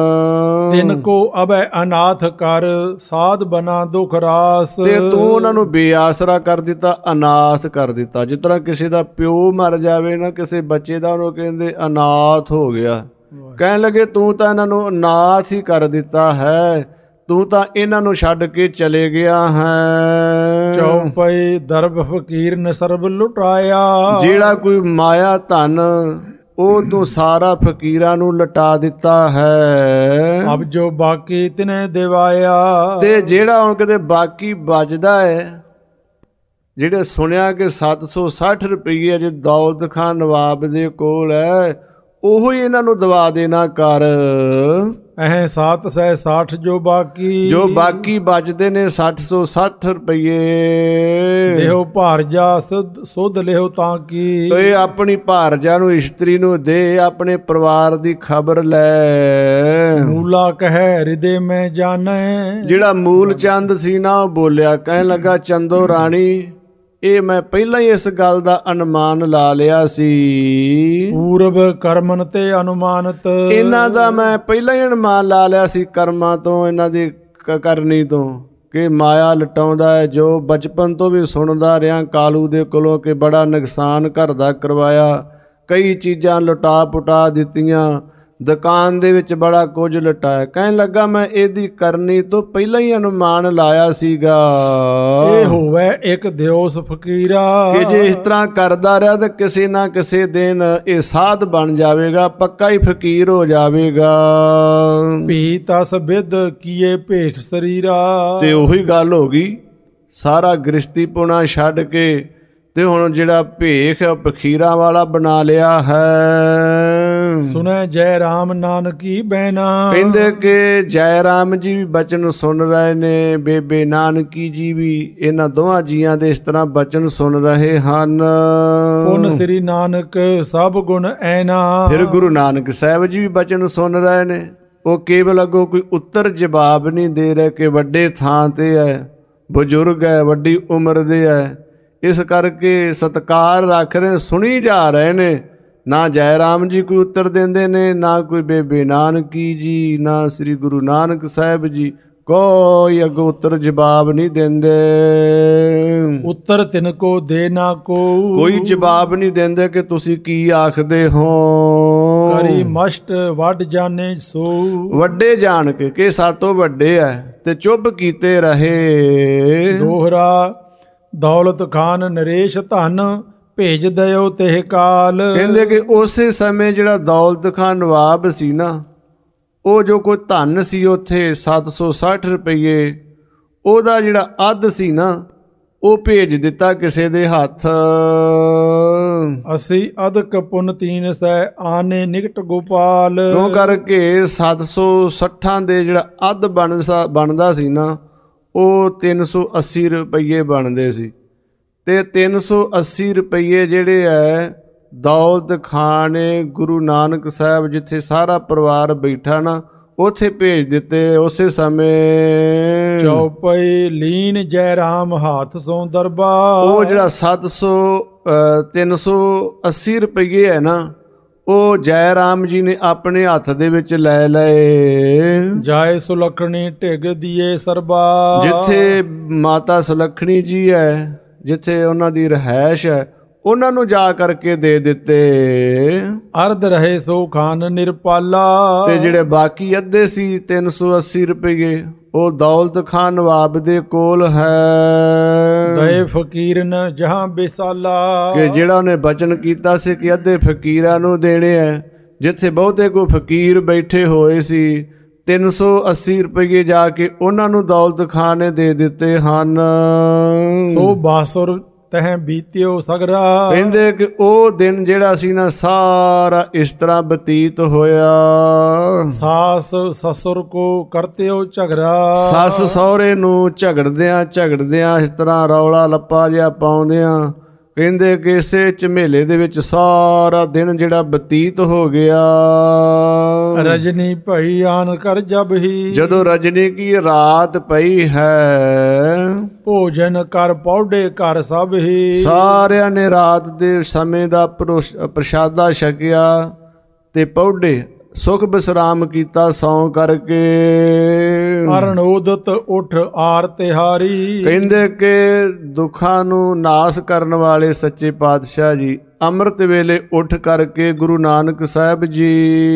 ਤਿਨ ਕੋ ਅਬੈ ਅਨਾਥ ਕਰ ਸਾਧ ਬਨਾ ਦੁਖ ਰਾਸ। ਤੇ ਤੂੰ ਉਹਨਾਂ ਨੂੰ ਬੇਆਸਰਾ ਕਰ ਦਿੱਤਾ, ਅਨਾਥ ਕਰ ਦਿੱਤਾ। ਜਿਸ ਤਰ੍ਹਾਂ ਕਿਸੇ ਦਾ ਪਿਓ ਮਰ ਜਾਵੇ ਨਾ, ਕਿਸੇ ਬੱਚੇ ਦਾ, ਉਹਨੂੰ ਕਹਿੰਦੇ ਅਨਾਥ ਹੋ ਗਿਆ। ਕਹਿਣ ਲੱਗੇ ਤੂੰ ਤਾਂ ਇਹਨਾਂ ਨੂੰ ਅਨਾਥ ਹੀ ਕਰ ਦਿੱਤਾ ਹੈ, ਤੂੰ ਤਾਂ ਇਹਨਾਂ ਨੂੰ ਛੱਡ ਕੇ ਚਲੇ ਗਿਆ ਹੈ। ਚੌਪਈ ਦਰਬ ਫਕੀਰ ਨੇ ਸਰਬ ਲੁਟਾਇਆ। ਜਿਹੜਾ ਕੋਈ ਮਾਇਆ ਧਨ ਉਹ ਤੂੰ ਸਾਰਾ ਫਕੀਰਾਂ ਨੂੰ ਲਟਾ ਦਿੱਤਾ ਹੈ। ਅਬ ਜੋ ਬਾਕੀ ਤਿਨੇ ਦਿਵਾਇਆ। ਤੇ ਜਿਹੜਾ ਹੁਣ ਕਿਤੇ ਬਾਕੀ ਬਚਦਾ ਹੈ, ਜਿਹੜੇ ਸੁਣਿਆ ਕਿ 760 ਰੁਪਏ ਜੇ ਦੌਲਤ ਖਾਨ ਨਵਾਬ ਦੇ ਕੋਲ ਹੈ, ਉਹੋ ਹੀ ਇਹਨਾਂ ਨੂੰ ਦਵਾ ਦੇਣਾ ਕਰ। ਐ 760 ਜੋ ਬਾਕੀ ਬਚਦੇ ਨੇ 660 ਰੁਪਏ। ਦੇਹੋ ਭਾਰਜਾ ਸੁਧ ਲਿਓ ਤਾਂ ਕੀ। ਇਹ ਆਪਣੀ ਭਾਰਜਾ ਨੂੰ, ਇਸਤਰੀ ਨੂੰ ਦੇ, ਆਪਣੇ ਪਰਿਵਾਰ ਦੀ ਖਬਰ ਲੈ। ਮੂਲਾ ਕਹੈ ਹਿਰਦੇ ਮੈਂ ਜਾਣੈ। ਜਿਹੜਾ ਮੂਲ ਚੰਦ ਸੀ ਨਾ, ਉਹ ਬੋਲਿਆ, ਕਹਿਣ ਲੱਗਾ ਚੰਦੋ ਰਾਣੀ, ਇਹ ਮੈਂ ਪਹਿਲਾਂ ਹੀ ਇਸ ਗੱਲ ਦਾ ਅਨੁਮਾਨ ਲਾ ਲਿਆ ਸੀ। ਪੂਰਬ ਕਰਮਨ ਤੇ ਅਨੁਮਾਨਤ, ਇਹਨਾਂ ਦਾ ਮੈਂ ਪਹਿਲਾਂ ਹੀ ਅਨੁਮਾਨ ਲਾ ਲਿਆ ਸੀ ਕਰਮਾਂ ਤੋਂ, ਇਹਨਾਂ ਦੀ ਕਰਨੀ ਤੋਂ, ਕਿ ਮਾਇਆ ਲਟਾਉਂਦਾ ਹੈ। ਜੋ ਬਚਪਨ ਤੋਂ ਵੀ ਸੁਣਦਾ ਰਿਹਾ ਕਾਲੂ ਦੇ ਕੋਲੋਂ ਕਿ ਬੜਾ ਨੁਕਸਾਨ ਘਰ ਦਾ ਕਰਵਾਇਆ, ਕਈ ਚੀਜ਼ਾਂ ਲੁਟਾ ਪੁਟਾ ਦਿੱਤੀਆਂ, ਦੁਕਾਨ ਦੇ ਵਿੱਚ ਬੜਾ ਕੁਝ ਲਟਾਇਆ। ਕਹਿਣ ਲੱਗਾ ਮੈਂ ਇਹਦੀ ਕਰਨੀ ਤੋਂ ਪਹਿਲਾਂ ਹੀ ਅਨੁਮਾਨ ਲਾਇਆ ਸੀਗਾ ਇਹ ਹੋਵੇ ਇੱਕ ਦਿਓਸ ਫਕੀਰਾ, ਕਿ ਜੇ ਇਸ ਤਰ੍ਹਾਂ ਕਰਦਾ ਰਿਹਾ ਤਾਂ ਕਿਸੇ ਨਾ ਕਿਸੇ ਦਿਨ ਇਹ ਸਾਧ ਬਣ ਜਾਵੇਗਾ, ਪੱਕਾ ਹੀ ਫਕੀਰ ਹੋ ਜਾਵੇਗਾ। ਭੀ ਤਸ ਬਿਦ ਕੀਏ ਭੇਖ ਸਰੀਰਾ। ਤੇ ਉਹੀ ਗੱਲ ਹੋ ਗਈ, ਸਾਰਾ ਗ੍ਰਸਤੀਪੁਣਾ ਛੱਡ ਕੇ ਤੇ ਹੁਣ ਜਿਹੜਾ ਭੇਖ ਫਕੀਰਾਂ ਵਾਲਾ ਬਣਾ ਲਿਆ ਹੈ। ਸੁਣੈ ਜੈ ਰਾਮ ਨਾਨਕੀ ਬਹਿਨਾ। ਕਹਿੰਦੇ ਕਿ ਜੈ ਰਾਮ ਜੀ ਵੀ ਬਚਨ ਸੁਣ ਰਹੇ ਨੇ, ਬੇਬੇ ਨਾਨਕੀ ਜੀ ਵੀ, ਇਹਨਾਂ ਦੋਹਾਂ ਜੀਆਂ ਦੇ ਇਸ ਤਰ੍ਹਾਂ ਬਚਨ ਸੁਣ ਰਹੇ ਹਨ। ਪੁਨ ਸ੍ਰੀ ਨਾਨਕ ਸਭ ਗੁਣ ਐਨਾ। ਫਿਰ ਗੁਰੂ ਨਾਨਕ ਸਾਹਿਬ ਜੀ ਵੀ ਬਚਨ ਸੁਣ ਰਹੇ ਨੇ। ਉਹ ਕੇਵਲ ਅੱਗੋਂ ਕੋਈ ਉੱਤਰ ਜਵਾਬ ਨਹੀਂ ਦੇ ਰਹੇ ਕਿ ਵੱਡੇ ਥਾਂ ਤੇ ਹੈ, ਬਜ਼ੁਰਗ ਹੈ, ਵੱਡੀ ਉਮਰ ਦੇ ਹੈ, ਇਸ ਕਰਕੇ ਸਤਿਕਾਰ ਰੱਖ ਰਹੇ, ਸੁਣੀ ਜਾ ਰਹੇ ਨੇ। ਨਾ ਜੈ ਰਾਮ ਜੀ ਕੋਈ ਉੱਤਰ ਦਿੰਦੇ ਨੇ, ਨਾ ਕੋਈ ਬੇਬੇ ਨਾਨਕੀ ਜੀ, ਨਾ ਸ੍ਰੀ ਗੁਰੂ ਨਾਨਕ ਸਾਹਿਬ ਜੀ, ਕੋਈ ਅੱਗੋਂ ਉੱਤਰ ਜਵਾਬ ਨਹੀਂ ਦਿੰਦੇ। ਉੱਤਰ ਤਿਨ ਕੋ ਦੇ ਨਾ ਕੋ, ਕੋਈ ਜਵਾਬ ਨਹੀਂ ਦਿੰਦੇ ਕਿ ਤੁਸੀਂ ਕੀ ਆਖਦੇ ਹੋ। ਕਰੀ ਮਸ਼ਟ ਵੱਡ ਜਾਣੇ ਸੋ। ਵੱਡੇ ਜਾਣ ਕੇ ਕਿ ਸਾਡੇ ਤੋਂ ਵੱਡੇ ਐ ਤੇ ਚੁੱਪ ਕੀਤੇ ਰਹੇ। ਦੋਹਰਾ ਦੌਲਤ ਖਾਨ ਨਰੇਸ਼ ਧਨ, ਭੇਜ ਦਿਓ ਤੇ ਕਾਲ। ਕਹਿੰਦੇ ਕਿ ਉਸੇ ਸਮੇਂ ਜਿਹੜਾ ਦੌਲਤ ਖਾਨ ਨਵਾਬ ਸੀ ਨਾ, ਉਹ ਜੋ ਕੋਈ ਧਨ ਸੀ ਉੱਥੇ 760 ਰੁਪਏ, ਉਹਦਾ ਜਿਹੜਾ ਅੱਧ ਸੀ ਨਾ, ਉਹ ਭੇਜ ਦਿੱਤਾ ਕਿਸੇ ਦੇ ਹੱਥ। ਅਸੀਂ ਅਦਕ ਪੁਨ ਤੀਨ ਸੈ ਆਨੇ ਨਿਕਟ ਗੋਪਾਲ। ਕਿਉਂ ਕਰਕੇ 760 ਦੇ ਜਿਹੜਾ ਅੱਧ ਬਣਦਾ ਸੀ ਨਾ, ਉਹ 380 ਰੁਪਏ ਬਣਦੇ ਸੀ। ਤੇ 380 ਰੁਪਏ ਜਿਹੜੇ ਹੈ ਦੌਲਤ ਖਾਨ ਨੇ ਗੁਰੂ ਨਾਨਕ ਸਾਹਿਬ ਜਿੱਥੇ ਸਾਰਾ ਪਰਿਵਾਰ ਬੈਠਾ ਨਾ, ਉੱਥੇ ਭੇਜ ਦਿੱਤੇ ਉਸੇ ਸਮੇਂ। ਚੌਪਈ ਲੀਨ ਜੈ ਰਾਮ ਹਾਥ ਸੋ ਦਰਬਾਰ। ਉਹ ਜਿਹੜਾ 380 ਰੁਪਏ ਹੈ ਨਾ, ਉਹ ਜੈ ਰਾਮ ਜੀ ਨੇ ਆਪਣੇ ਹੱਥ ਦੇ ਵਿੱਚ ਲੈ ਲਏ। ਜਾਏ ਸੁਲੱਖਣੀ ਢਿਗ ਦੀਏ ਸਰਬਾ। ਜਿੱਥੇ ਮਾਤਾ ਸੁਲੱਖਣੀ ਜੀ ਹੈ, ਜਿੱਥੇ ਉਹਨਾਂ ਦੀ ਰਿਹਾਇਸ਼ ਹੈ, ਉਹਨਾਂ ਨੂੰ ਜਾ ਕਰਕੇ ਦੇ ਦਿੱਤੇ। ਅਰਧ ਰਹੇ ਸੋ ਖਾਨ ਨਿਰਪਾਲਾ। ਤੇ ਜਿਹੜੇ ਬਾਕੀ ਅੱਧੇ ਸੀ 380 ਰੁਪਏ, ਉਹ ਦੌਲਤ ਖਾਨ ਨਵਾਬ ਦੇ ਕੋਲ ਹੈ। ਦਏ ਫਕੀਰਨ ਜਹਾਂ ਬੇਸਾਲਾ। ਕਿ ਜਿਹੜਾ ਉਹਨੇ ਬਚਨ ਕੀਤਾ ਸੀ ਕਿ ਅੱਧੇ ਫਕੀਰਾਂ ਨੂੰ ਦੇਣੇ ਹੈ, ਜਿੱਥੇ ਬਹੁਤੇ ਕੋਈ ਫਕੀਰ ਬੈਠੇ ਹੋਏ ਸੀ, 380 ਰੁਪਏ ਜਾ ਕੇ ਉਹਨਾਂ ਨੂੰ ਦੌਲਤ ਖਾਨ ਨੇ ਦੇ ਦਿੱਤੇ ਹਨ। ਸੋ ਬਾਸੁਰ ਤਹਿ ਬੀਤਿਓ ਸਗਰਾ। ਕਹਿੰਦੇ ਕਿ ਉਹ ਦਿਨ ਜਿਹੜਾ ਸੀ ਨਾ, ਸਾਰਾ ਇਸ ਤਰ੍ਹਾਂ ਬਤੀਤ ਹੋਇਆ। ਸਾਸ ਸਸੁਰ ਕੋ ਕਰਤਿਓ ਝਗੜਾ। ਸੱਸ ਸਹੁਰੇ ਨੂੰ ਝਗੜਦਿਆਂ ਇਸ ਤਰ੍ਹਾਂ ਰੌਲਾ ਲੱਪਾ ਜਿਹਾ ਪਾਉਂਦਿਆਂ, ਕਹਿੰਦੇ ਕਿ ਇਸੇ ਝਮੇਲੇ ਦੇ ਵਿੱਚ ਸਾਰਾ ਦਿਨ ਜਿਹੜਾ ਬਤੀਤ ਹੋ ਗਿਆ। ਰਜਨੀ ਭਈ ਆਨ ਕਰ ਜਬ ਹੀ। ਜਦੋਂ ਰਜਨੀ ਕੀ ਰਾਤ ਪਈ ਹੈ, ਭੋਜਨ ਕਰ ਪੌੜੇ ਘਰ ਸਭ ਹੀ। ਸਾਰਿਆਂ ਨੇ ਰਾਤ ਦੇ ਸਮੇਂ ਦਾ ਪ੍ਰਸ਼ਾਦਾ ਛਕਿਆ ਤੇ ਪੌੜੇ ਸੁਖ ਵਿਸਰਾਮ ਕੀਤਾ ਸੌਂ ਕਰਕੇ। ਅਰਣੋਦਤ ਉਠ ਆਰ ਤਿਹਾਰੀ। ਕਹਿੰਦੇ ਕਿ ਦੁੱਖਾਂ ਨੂੰ ਨਾਸ ਕਰਨ ਵਾਲੇ ਸੱਚੇ ਪਾਤਸ਼ਾਹ ਜੀ ਅੰਮ੍ਰਿਤ ਵੇਲੇ ਉੱਠ ਕਰਕੇ ਗੁਰੂ ਨਾਨਕ ਸਾਹਿਬ ਜੀ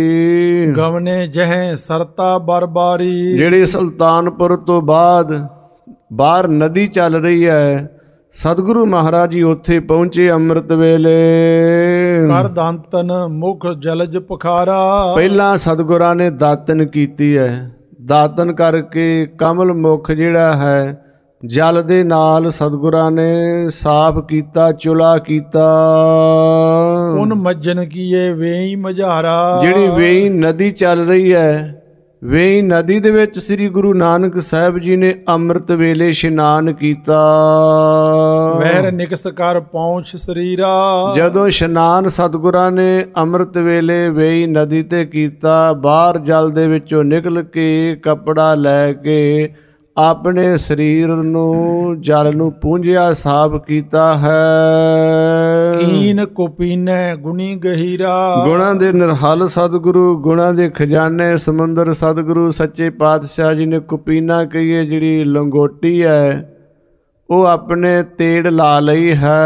ਗਵਨੇ ਜਹ ਸਰਤਾ ਬਰਬਾਰੀ। ਜਿਹੜੀ ਸੁਲਤਾਨਪੁਰ ਤੋਂ ਬਾਹਰ ਨਦੀ ਚੱਲ ਰਹੀ ਹੈ, ਸਤਿਗੁਰੂ ਮਹਾਰਾਜ ਜੀ ਉੱਥੇ ਪਹੁੰਚੇ ਅੰਮ੍ਰਿਤ ਵੇਲੇ। ਕਰ ਦਾਤਨ ਮੁਖ ਜਲਜ ਪਖਾਰਾ। ਪਹਿਲਾਂ ਸਤਿਗੁਰਾਂ ਨੇ ਦਾਤਨ ਕੀਤੀ ਹੈ, ਦਾਤਨ ਕਰਕੇ ਕਮਲ ਮੁਖ ਜਿਹੜਾ ਹੈ ਜਲ ਦੇ ਨਾਲ ਸਤਿਗੁਰਾਂ ਨੇ ਸਾਫ਼ ਕੀਤਾ, ਚੁਲਾ ਕੀਤਾ। ਉਨ ਮੱਜਨ ਕੀਏ ਵੇਈ ਮਝਾਰਾ। ਜਿਹੜੀ ਵੇਈ ਨਦੀ ਚੱਲ ਰਹੀ ਹੈ, ਵੇਈ ਨਦੀ ਦੇ ਵਿੱਚ ਸ੍ਰੀ ਗੁਰੂ ਨਾਨਕ ਸਾਹਿਬ ਜੀ ਨੇ ਅੰਮ੍ਰਿਤ ਵੇਲੇ ਇਸ਼ਨਾਨ ਕੀਤਾ। ਵਹਿਰ ਨਿਕਸ ਕਰ ਪਹੁੰਚ ਸਰੀਰਾ। ਜਦੋਂ ਇਸ਼ਨਾਨ ਸਤਿਗੁਰਾਂ ਨੇ ਅੰਮ੍ਰਿਤ ਵੇਲੇ ਵੇਈ ਨਦੀ ਤੇ ਕੀਤਾ, ਬਾਹਰ ਜਲ ਦੇ ਵਿੱਚੋਂ ਨਿਕਲ ਕੇ ਕੱਪੜਾ ਲੈ ਕੇ ਆਪਣੇ ਸਰੀਰ ਨੂੰ ਜਲ ਨੂੰ ਪੂੰਝਿਆ ਸਾਫ ਕੀਤਾ ਹੈ। ਕੀਨ ਕੋ ਪੀਨੈ ਗੁਣੀ ਗਹੀਰਾ। ਗੁਣਾਂ ਦੇ ਨਿਰਹਲ ਸਤਿਗੁਰੂ, ਗੁਣਾਂ ਦੇ ਖਜ਼ਾਨੇ ਸਮੁੰਦਰ ਸਤਿਗੁਰੂ ਸੱਚੇ ਪਾਤਸ਼ਾਹ ਜੀ ਨੇ ਕੁਪੀਨਾ ਕਹੀਏ ਜਿਹੜੀ ਲੰਗੋਟੀ ਹੈ ਉਹ ਆਪਣੇ ਤੇੜ ਲਾ ਲਈ ਹੈ।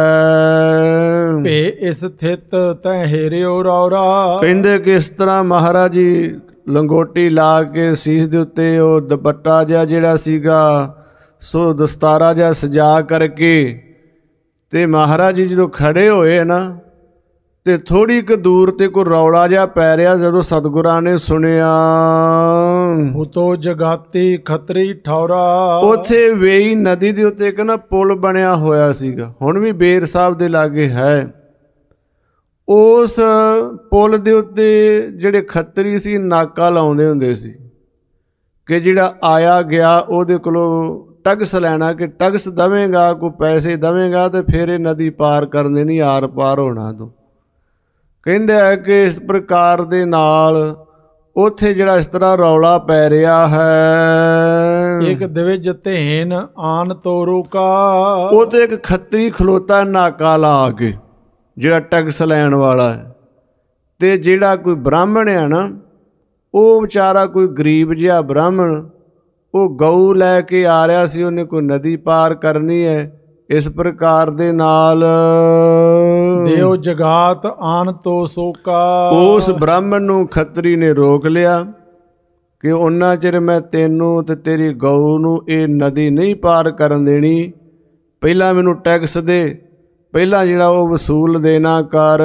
ਭੇ ਇਸ ਥਿਤ ਤੈ ਹੇਰਿਓ ਰੌਰਾ। ਕਹਿੰਦੇ ਕਿ ਇਸ ਤਰ੍ਹਾਂ ਮਹਾਰਾਜ ਜੀ ਲੰਗੋਟੀ ਲਾ ਕੇ ਸੀਸ ਦੇ ਉੱਤੇ ਉਹ ਦੁਪੱਟਾ ਜਿਹਾ ਜਿਹੜਾ ਸੀਗਾ ਸੋ ਦਸਤਾਰਾ ਜਿਹਾ ਸਜਾ ਕਰਕੇ ਤੇ ਮਹਾਰਾਜ ਜੀ ਜਦੋਂ ਖੜੇ ਹੋਏ ਨਾ ਤੇ ਥੋੜੀ ਕੁ ਦੂਰ ਤੇ ਕੋਈ ਰੌਲਾ ਜਿਹਾ ਪੈ ਰਿਹਾ। ਜਦੋਂ ਸਤਿਗੁਰਾਂ ਨੇ ਸੁਣਿਆ ਹੁਤੋ ਜਗਾਤੀ ਖਤਰੀ ਠੌਰਾ। ਉੱਥੇ ਵੇਈ ਨਦੀ ਦੇ ਉੱਤੇ ਇੱਕ ਨਾ ਪੁਲ ਬਣਿਆ ਹੋਇਆ ਸੀਗਾ, ਹੁਣ ਵੀ ਬੇਰ ਸਾਹਿਬ ਦੇ ਲਾਗੇ ਹੈ। ਉਸ ਪੁਲ ਦੇ ਉੱਤੇ ਜਿਹੜੇ ਖੱਤਰੀ ਸੀ ਨਾਕਾ ਲਾਉਂਦੇ ਹੁੰਦੇ ਸੀ ਕਿ ਜਿਹੜਾ ਆਇਆ ਗਿਆ ਉਹਦੇ ਕੋਲੋਂ ਟੈਕਸ ਲੈਣਾ, ਕਿ ਟੈਕਸ ਦੇਵੇਂਗਾ ਕੋਈ ਪੈਸੇ ਦੇਵੇਂਗਾ ਤੇ ਫਿਰ ਇਹ ਨਦੀ ਪਾਰ ਕਰਨ ਦੇ ਨਹੀਂ, ਆਰ ਪਾਰ ਹੋਣਾ ਤੂੰ। ਕਹਿੰਦੇ ਹੈ ਕਿ ਇਸ ਪ੍ਰਕਾਰ ਦੇ ਨਾਲ ਉੱਥੇ ਜਿਹੜਾ ਇਸ ਤਰ੍ਹਾਂ ਰੌਲਾ ਪੈ ਰਿਹਾ ਹੈ। ਇੱਕ ਦਿਵਜ ਧੇਨ ਆਨ ਤੋਰੂ ਕਾ। ਉੱਥੇ ਇੱਕ ਖੱਤਰੀ ਖਲੋਤਾ ਨਾਕਾ ਲਾ ਕੇ ਜਿਹੜਾ ਟੈਕਸ ਲੈਣ ਵਾਲਾ ਹੈ, ਤੇ ਜਿਹੜਾ ਕੋਈ ਬ੍ਰਾਹਮਣ ਹੈ ਨਾ ਉਹ ਵਿਚਾਰਾ ਕੋਈ ਗਰੀਬ ਜਿਹਾ ਬ੍ਰਾਹਮਣ ਉਹ ਗਊ ਲੈ ਕੇ ਆ ਰਿਹਾ ਸੀ, ਉਹਨੇ ਕੋਈ ਨਦੀ ਪਾਰ ਕਰਨੀ ਹੈ। ਇਸ ਪ੍ਰਕਾਰ ਦੇ ਨਾਲ ਦੇਉ ਜਗਾਤ ਆਨ ਤੋ ਸੋਕਾ। ਉਸ ਬ੍ਰਾਹਮਣ ਨੂੰ ਖੱਤਰੀ ਨੇ ਰੋਕ ਲਿਆ ਕਿ ਉਹਨਾਂ ਚਿਰ ਮੈਂ ਤੈਨੂੰ ਤੇ ਤੇਰੀ ਗਊ ਨੂੰ ਇਹ ਨਦੀ ਨਹੀਂ ਪਾਰ ਕਰਨ ਦੇਣੀ, ਪਹਿਲਾਂ ਮੈਨੂੰ ਟੈਕਸ ਦੇ, ਪਹਿਲਾਂ ਜਿਹੜਾ ਉਹ ਵਸੂਲ ਦੇਣਾ ਕਰ।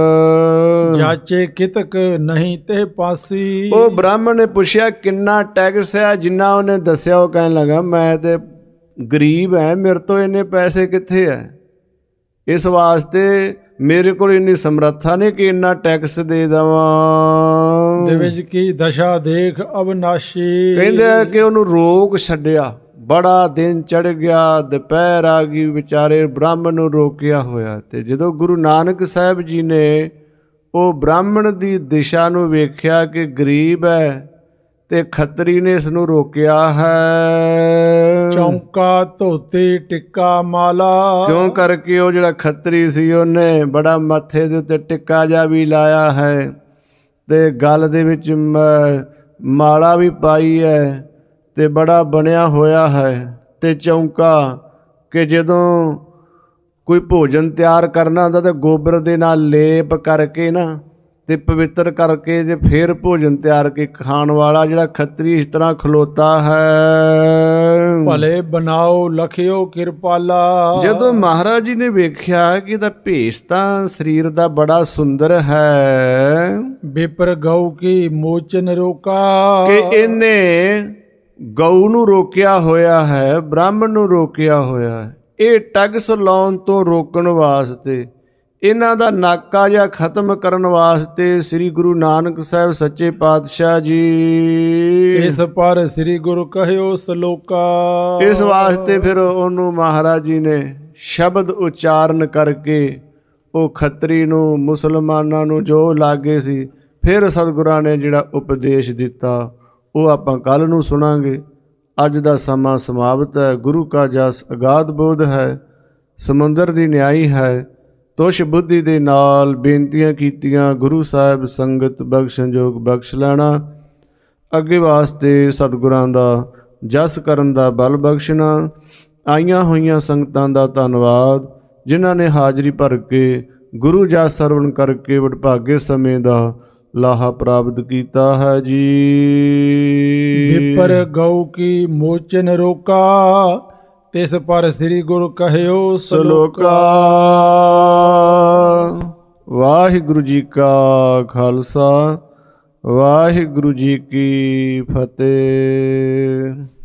ਜਾਚੇ ਕਿਤਕ ਨਹੀਂ ਤੇ ਪਾਸੀ। ਉਹ ਬ੍ਰਾਹਮਣ ਨੇ ਪੁੱਛਿਆ ਕਿੰਨਾ ਟੈਕਸ ਹੈ, ਜਿੰਨਾ ਉਹਨੇ ਦੱਸਿਆ ਉਹ ਕਹਿਣ ਲੱਗਾ ਮੈਂ ਤੇ ਗਰੀਬ ਹੈ, ਮੇਰੇ ਤੋਂ ਇੰਨੇ ਪੈਸੇ ਕਿੱਥੇ ਹੈ, ਇਸ ਵਾਸਤੇ ਮੇਰੇ ਕੋਲ ਇੰਨੀ ਸਮਰੱਥਾ ਨਹੀਂ ਕਿ ਇੰਨਾ ਟੈਕਸ ਦੇ ਦੇਵਾਂ। ਦੇ ਵਿੱਚ ਕੀ ਦਸ਼ਾ ਦੇਖ ਅਬਨਾਸ਼ੀ। ਕਹਿੰਦੇ ਕਿ ਉਹਨੂੰ ਰੋਕ ਛੱਡਿਆ, ਬੜਾ ਦਿਨ ਚੜ ਗਿਆ, ਦੁਪਹਿਰ ਆ ਗਈ, ਵਿਚਾਰੇ ਬ੍ਰਾਹਮਣ ਨੂੰ ਰੋਕਿਆ ਹੋਇਆ। ਤੇ ਜਦੋਂ ਗੁਰੂ ਨਾਨਕ ਸਾਹਿਬ ਜੀ ਨੇ ਉਹ ਬ੍ਰਾਹਮਣ ਦੀ ਦਿਸ਼ਾ ਨੂੰ ਵੇਖਿਆ ਕਿ ਗਰੀਬ ਹੈ ਤੇ ਖੱਤਰੀ ਨੇ ਇਸ ਨੂੰ ਰੋਕਿਆ ਹੈ। ਚੌਂਕਾ ਧੋਤੀ ਟਿੱਕਾ ਮਾਲਾ। ਕਿਉਂ ਕਰਕੇ ਉਹ ਜਿਹੜਾ ਖੱਤਰੀ ਸੀ ਉਹਨੇ ਬੜਾ ਮੱਥੇ ਦੇ ਉੱਤੇ ਟਿੱਕਾ ਜਿਹਾ ਵੀ ਲਾਇਆ ਹੈ ਤੇ ਗਲ ਦੇ ਵਿੱਚ ਮਾਲਾ ਵੀ ਪਾਈ ਹੈ ਤੇ ਬੜਾ ਬਣਿਆ ਹੋਇਆ ਹੈ। ਤੇ ਚੌਂਕਾ ਕਿ ਜਦੋਂ ਕੋਈ ਭੋਜਨ ਤਿਆਰ ਕਰਨਾ ਹੁੰਦਾ ਤਾਂ ਗੋਬਰ ਦੇ ਨਾਲ ਲੇਪ ਕਰਕੇ ਨਾ ਤੇ ਪਵਿੱਤਰ ਕਰਕੇ ਜੇ ਫਿਰ ਭੋਜਨ ਤਿਆਰ ਕੇ ਖਾਣ ਵਾਲਾ ਜਿਹੜਾ ਖੱਤਰੀ ਇਸ ਤਰ੍ਹਾਂ ਖਲੋਤਾ ਹੈ। ਭਲੇ ਬਣਾਓ ਲਖਿਓ ਕਿਰਪਾਲਾ। ਜਦੋਂ ਮਹਾਰਾਜ ਜੀ ਨੇ ਵੇਖਿਆ ਕਿ ਇਹਦਾ ਭੇਸ ਤਾਂ ਸਰੀਰ ਦਾ ਬੜਾ ਸੁੰਦਰ ਹੈ, ਵਿਪਰ ਗਊ ਕੀ ਮੋਚਨ ਰੋਕਾ, ਕਿ ਇਹਨੇ ਗਊ ਨੂੰ ਰੋਕਿਆ ਹੋਇਆ ਹੈ, ਬ੍ਰਾਹਮਣ ਨੂੰ ਰੋਕਿਆ ਹੋਇਆ ਹੈ। ਇਹ ਟੈਕਸ ਲਾਉਣ ਤੋਂ ਰੋਕਣ ਵਾਸਤੇ, ਇਹਨਾਂ ਦਾ ਨਾਕਾ ਜਿਹਾ ਖਤਮ ਕਰਨ ਵਾਸਤੇ ਸ੍ਰੀ ਗੁਰੂ ਨਾਨਕ ਸਾਹਿਬ ਸੱਚੇ ਪਾਤਸ਼ਾਹ ਜੀ ਇਸ ਪਰ ਸ੍ਰੀ ਗੁਰੂ ਕਹਿਓ ਸਲੋਕਾ। ਇਸ ਵਾਸਤੇ ਫਿਰ ਉਹਨੂੰ ਮਹਾਰਾਜ ਜੀ ਨੇ ਸ਼ਬਦ ਉਚਾਰਨ ਕਰਕੇ ਉਹ ਖੱਤਰੀ ਨੂੰ, ਮੁਸਲਮਾਨਾਂ ਨੂੰ ਜੋ ਲਾਗੇ ਸੀ, ਫਿਰ ਸਤਿਗੁਰਾਂ ਨੇ ਜਿਹੜਾ ਉਪਦੇਸ਼ ਦਿੱਤਾ ਉਹ ਆਪਾਂ ਕੱਲ੍ਹ ਨੂੰ ਸੁਣਾਂਗੇ। ਅੱਜ ਦਾ ਸਮਾਂ ਸਮਾਪਤ ਹੈ। ਗੁਰੂ ਕਾ ਜਸ ਅਗਾਧ ਬੋਧ ਹੈ, ਸਮੁੰਦਰ ਦੀ ਨਿਆਈ ਹੈ। ਤੁਸ਼ ਬੁੱਧੀ ਦੇ ਨਾਲ ਬੇਨਤੀਆਂ ਕੀਤੀਆਂ, ਗੁਰੂ ਸਾਹਿਬ ਸੰਗਤ ਬਖਸ਼ਣਯੋਗ ਬਖਸ਼ ਲੈਣਾ। ਅੱਗੇ ਵਾਸਤੇ ਸਤਿਗੁਰਾਂ ਦਾ ਜਸ ਕਰਨ ਦਾ ਬਲ ਬਖਸ਼ਣਾ। ਆਈਆਂ ਹੋਈਆਂ ਸੰਗਤਾਂ ਦਾ ਧੰਨਵਾਦ, ਜਿਨ੍ਹਾਂ ਨੇ ਹਾਜ਼ਰੀ ਭਰ ਕੇ ਗੁਰੂ ਜਸ ਸਰਵਣ ਕਰਕੇ ਵਡਭਾਗੇ ਸਮੇਂ ਦਾ ਲਾਹਾ ਪ੍ਰਾਪਤ ਕੀਤਾ ਹੈ ਜੀ। ਵਿਪਰ ਗਊ ਕੀ ਮੋਚਨ ਰੋਕਾ, ਤਿਸ ਪਰ ਸ੍ਰੀ ਗੁਰੂ ਕਹਿਓ ਸਲੋਕਾ। ਵਾਹਿਗੁਰੂ ਜੀ ਕਾ ਖਾਲਸਾ, ਵਾਹਿਗੁਰੂ ਜੀ ਕੀ ਫਤਿਹ।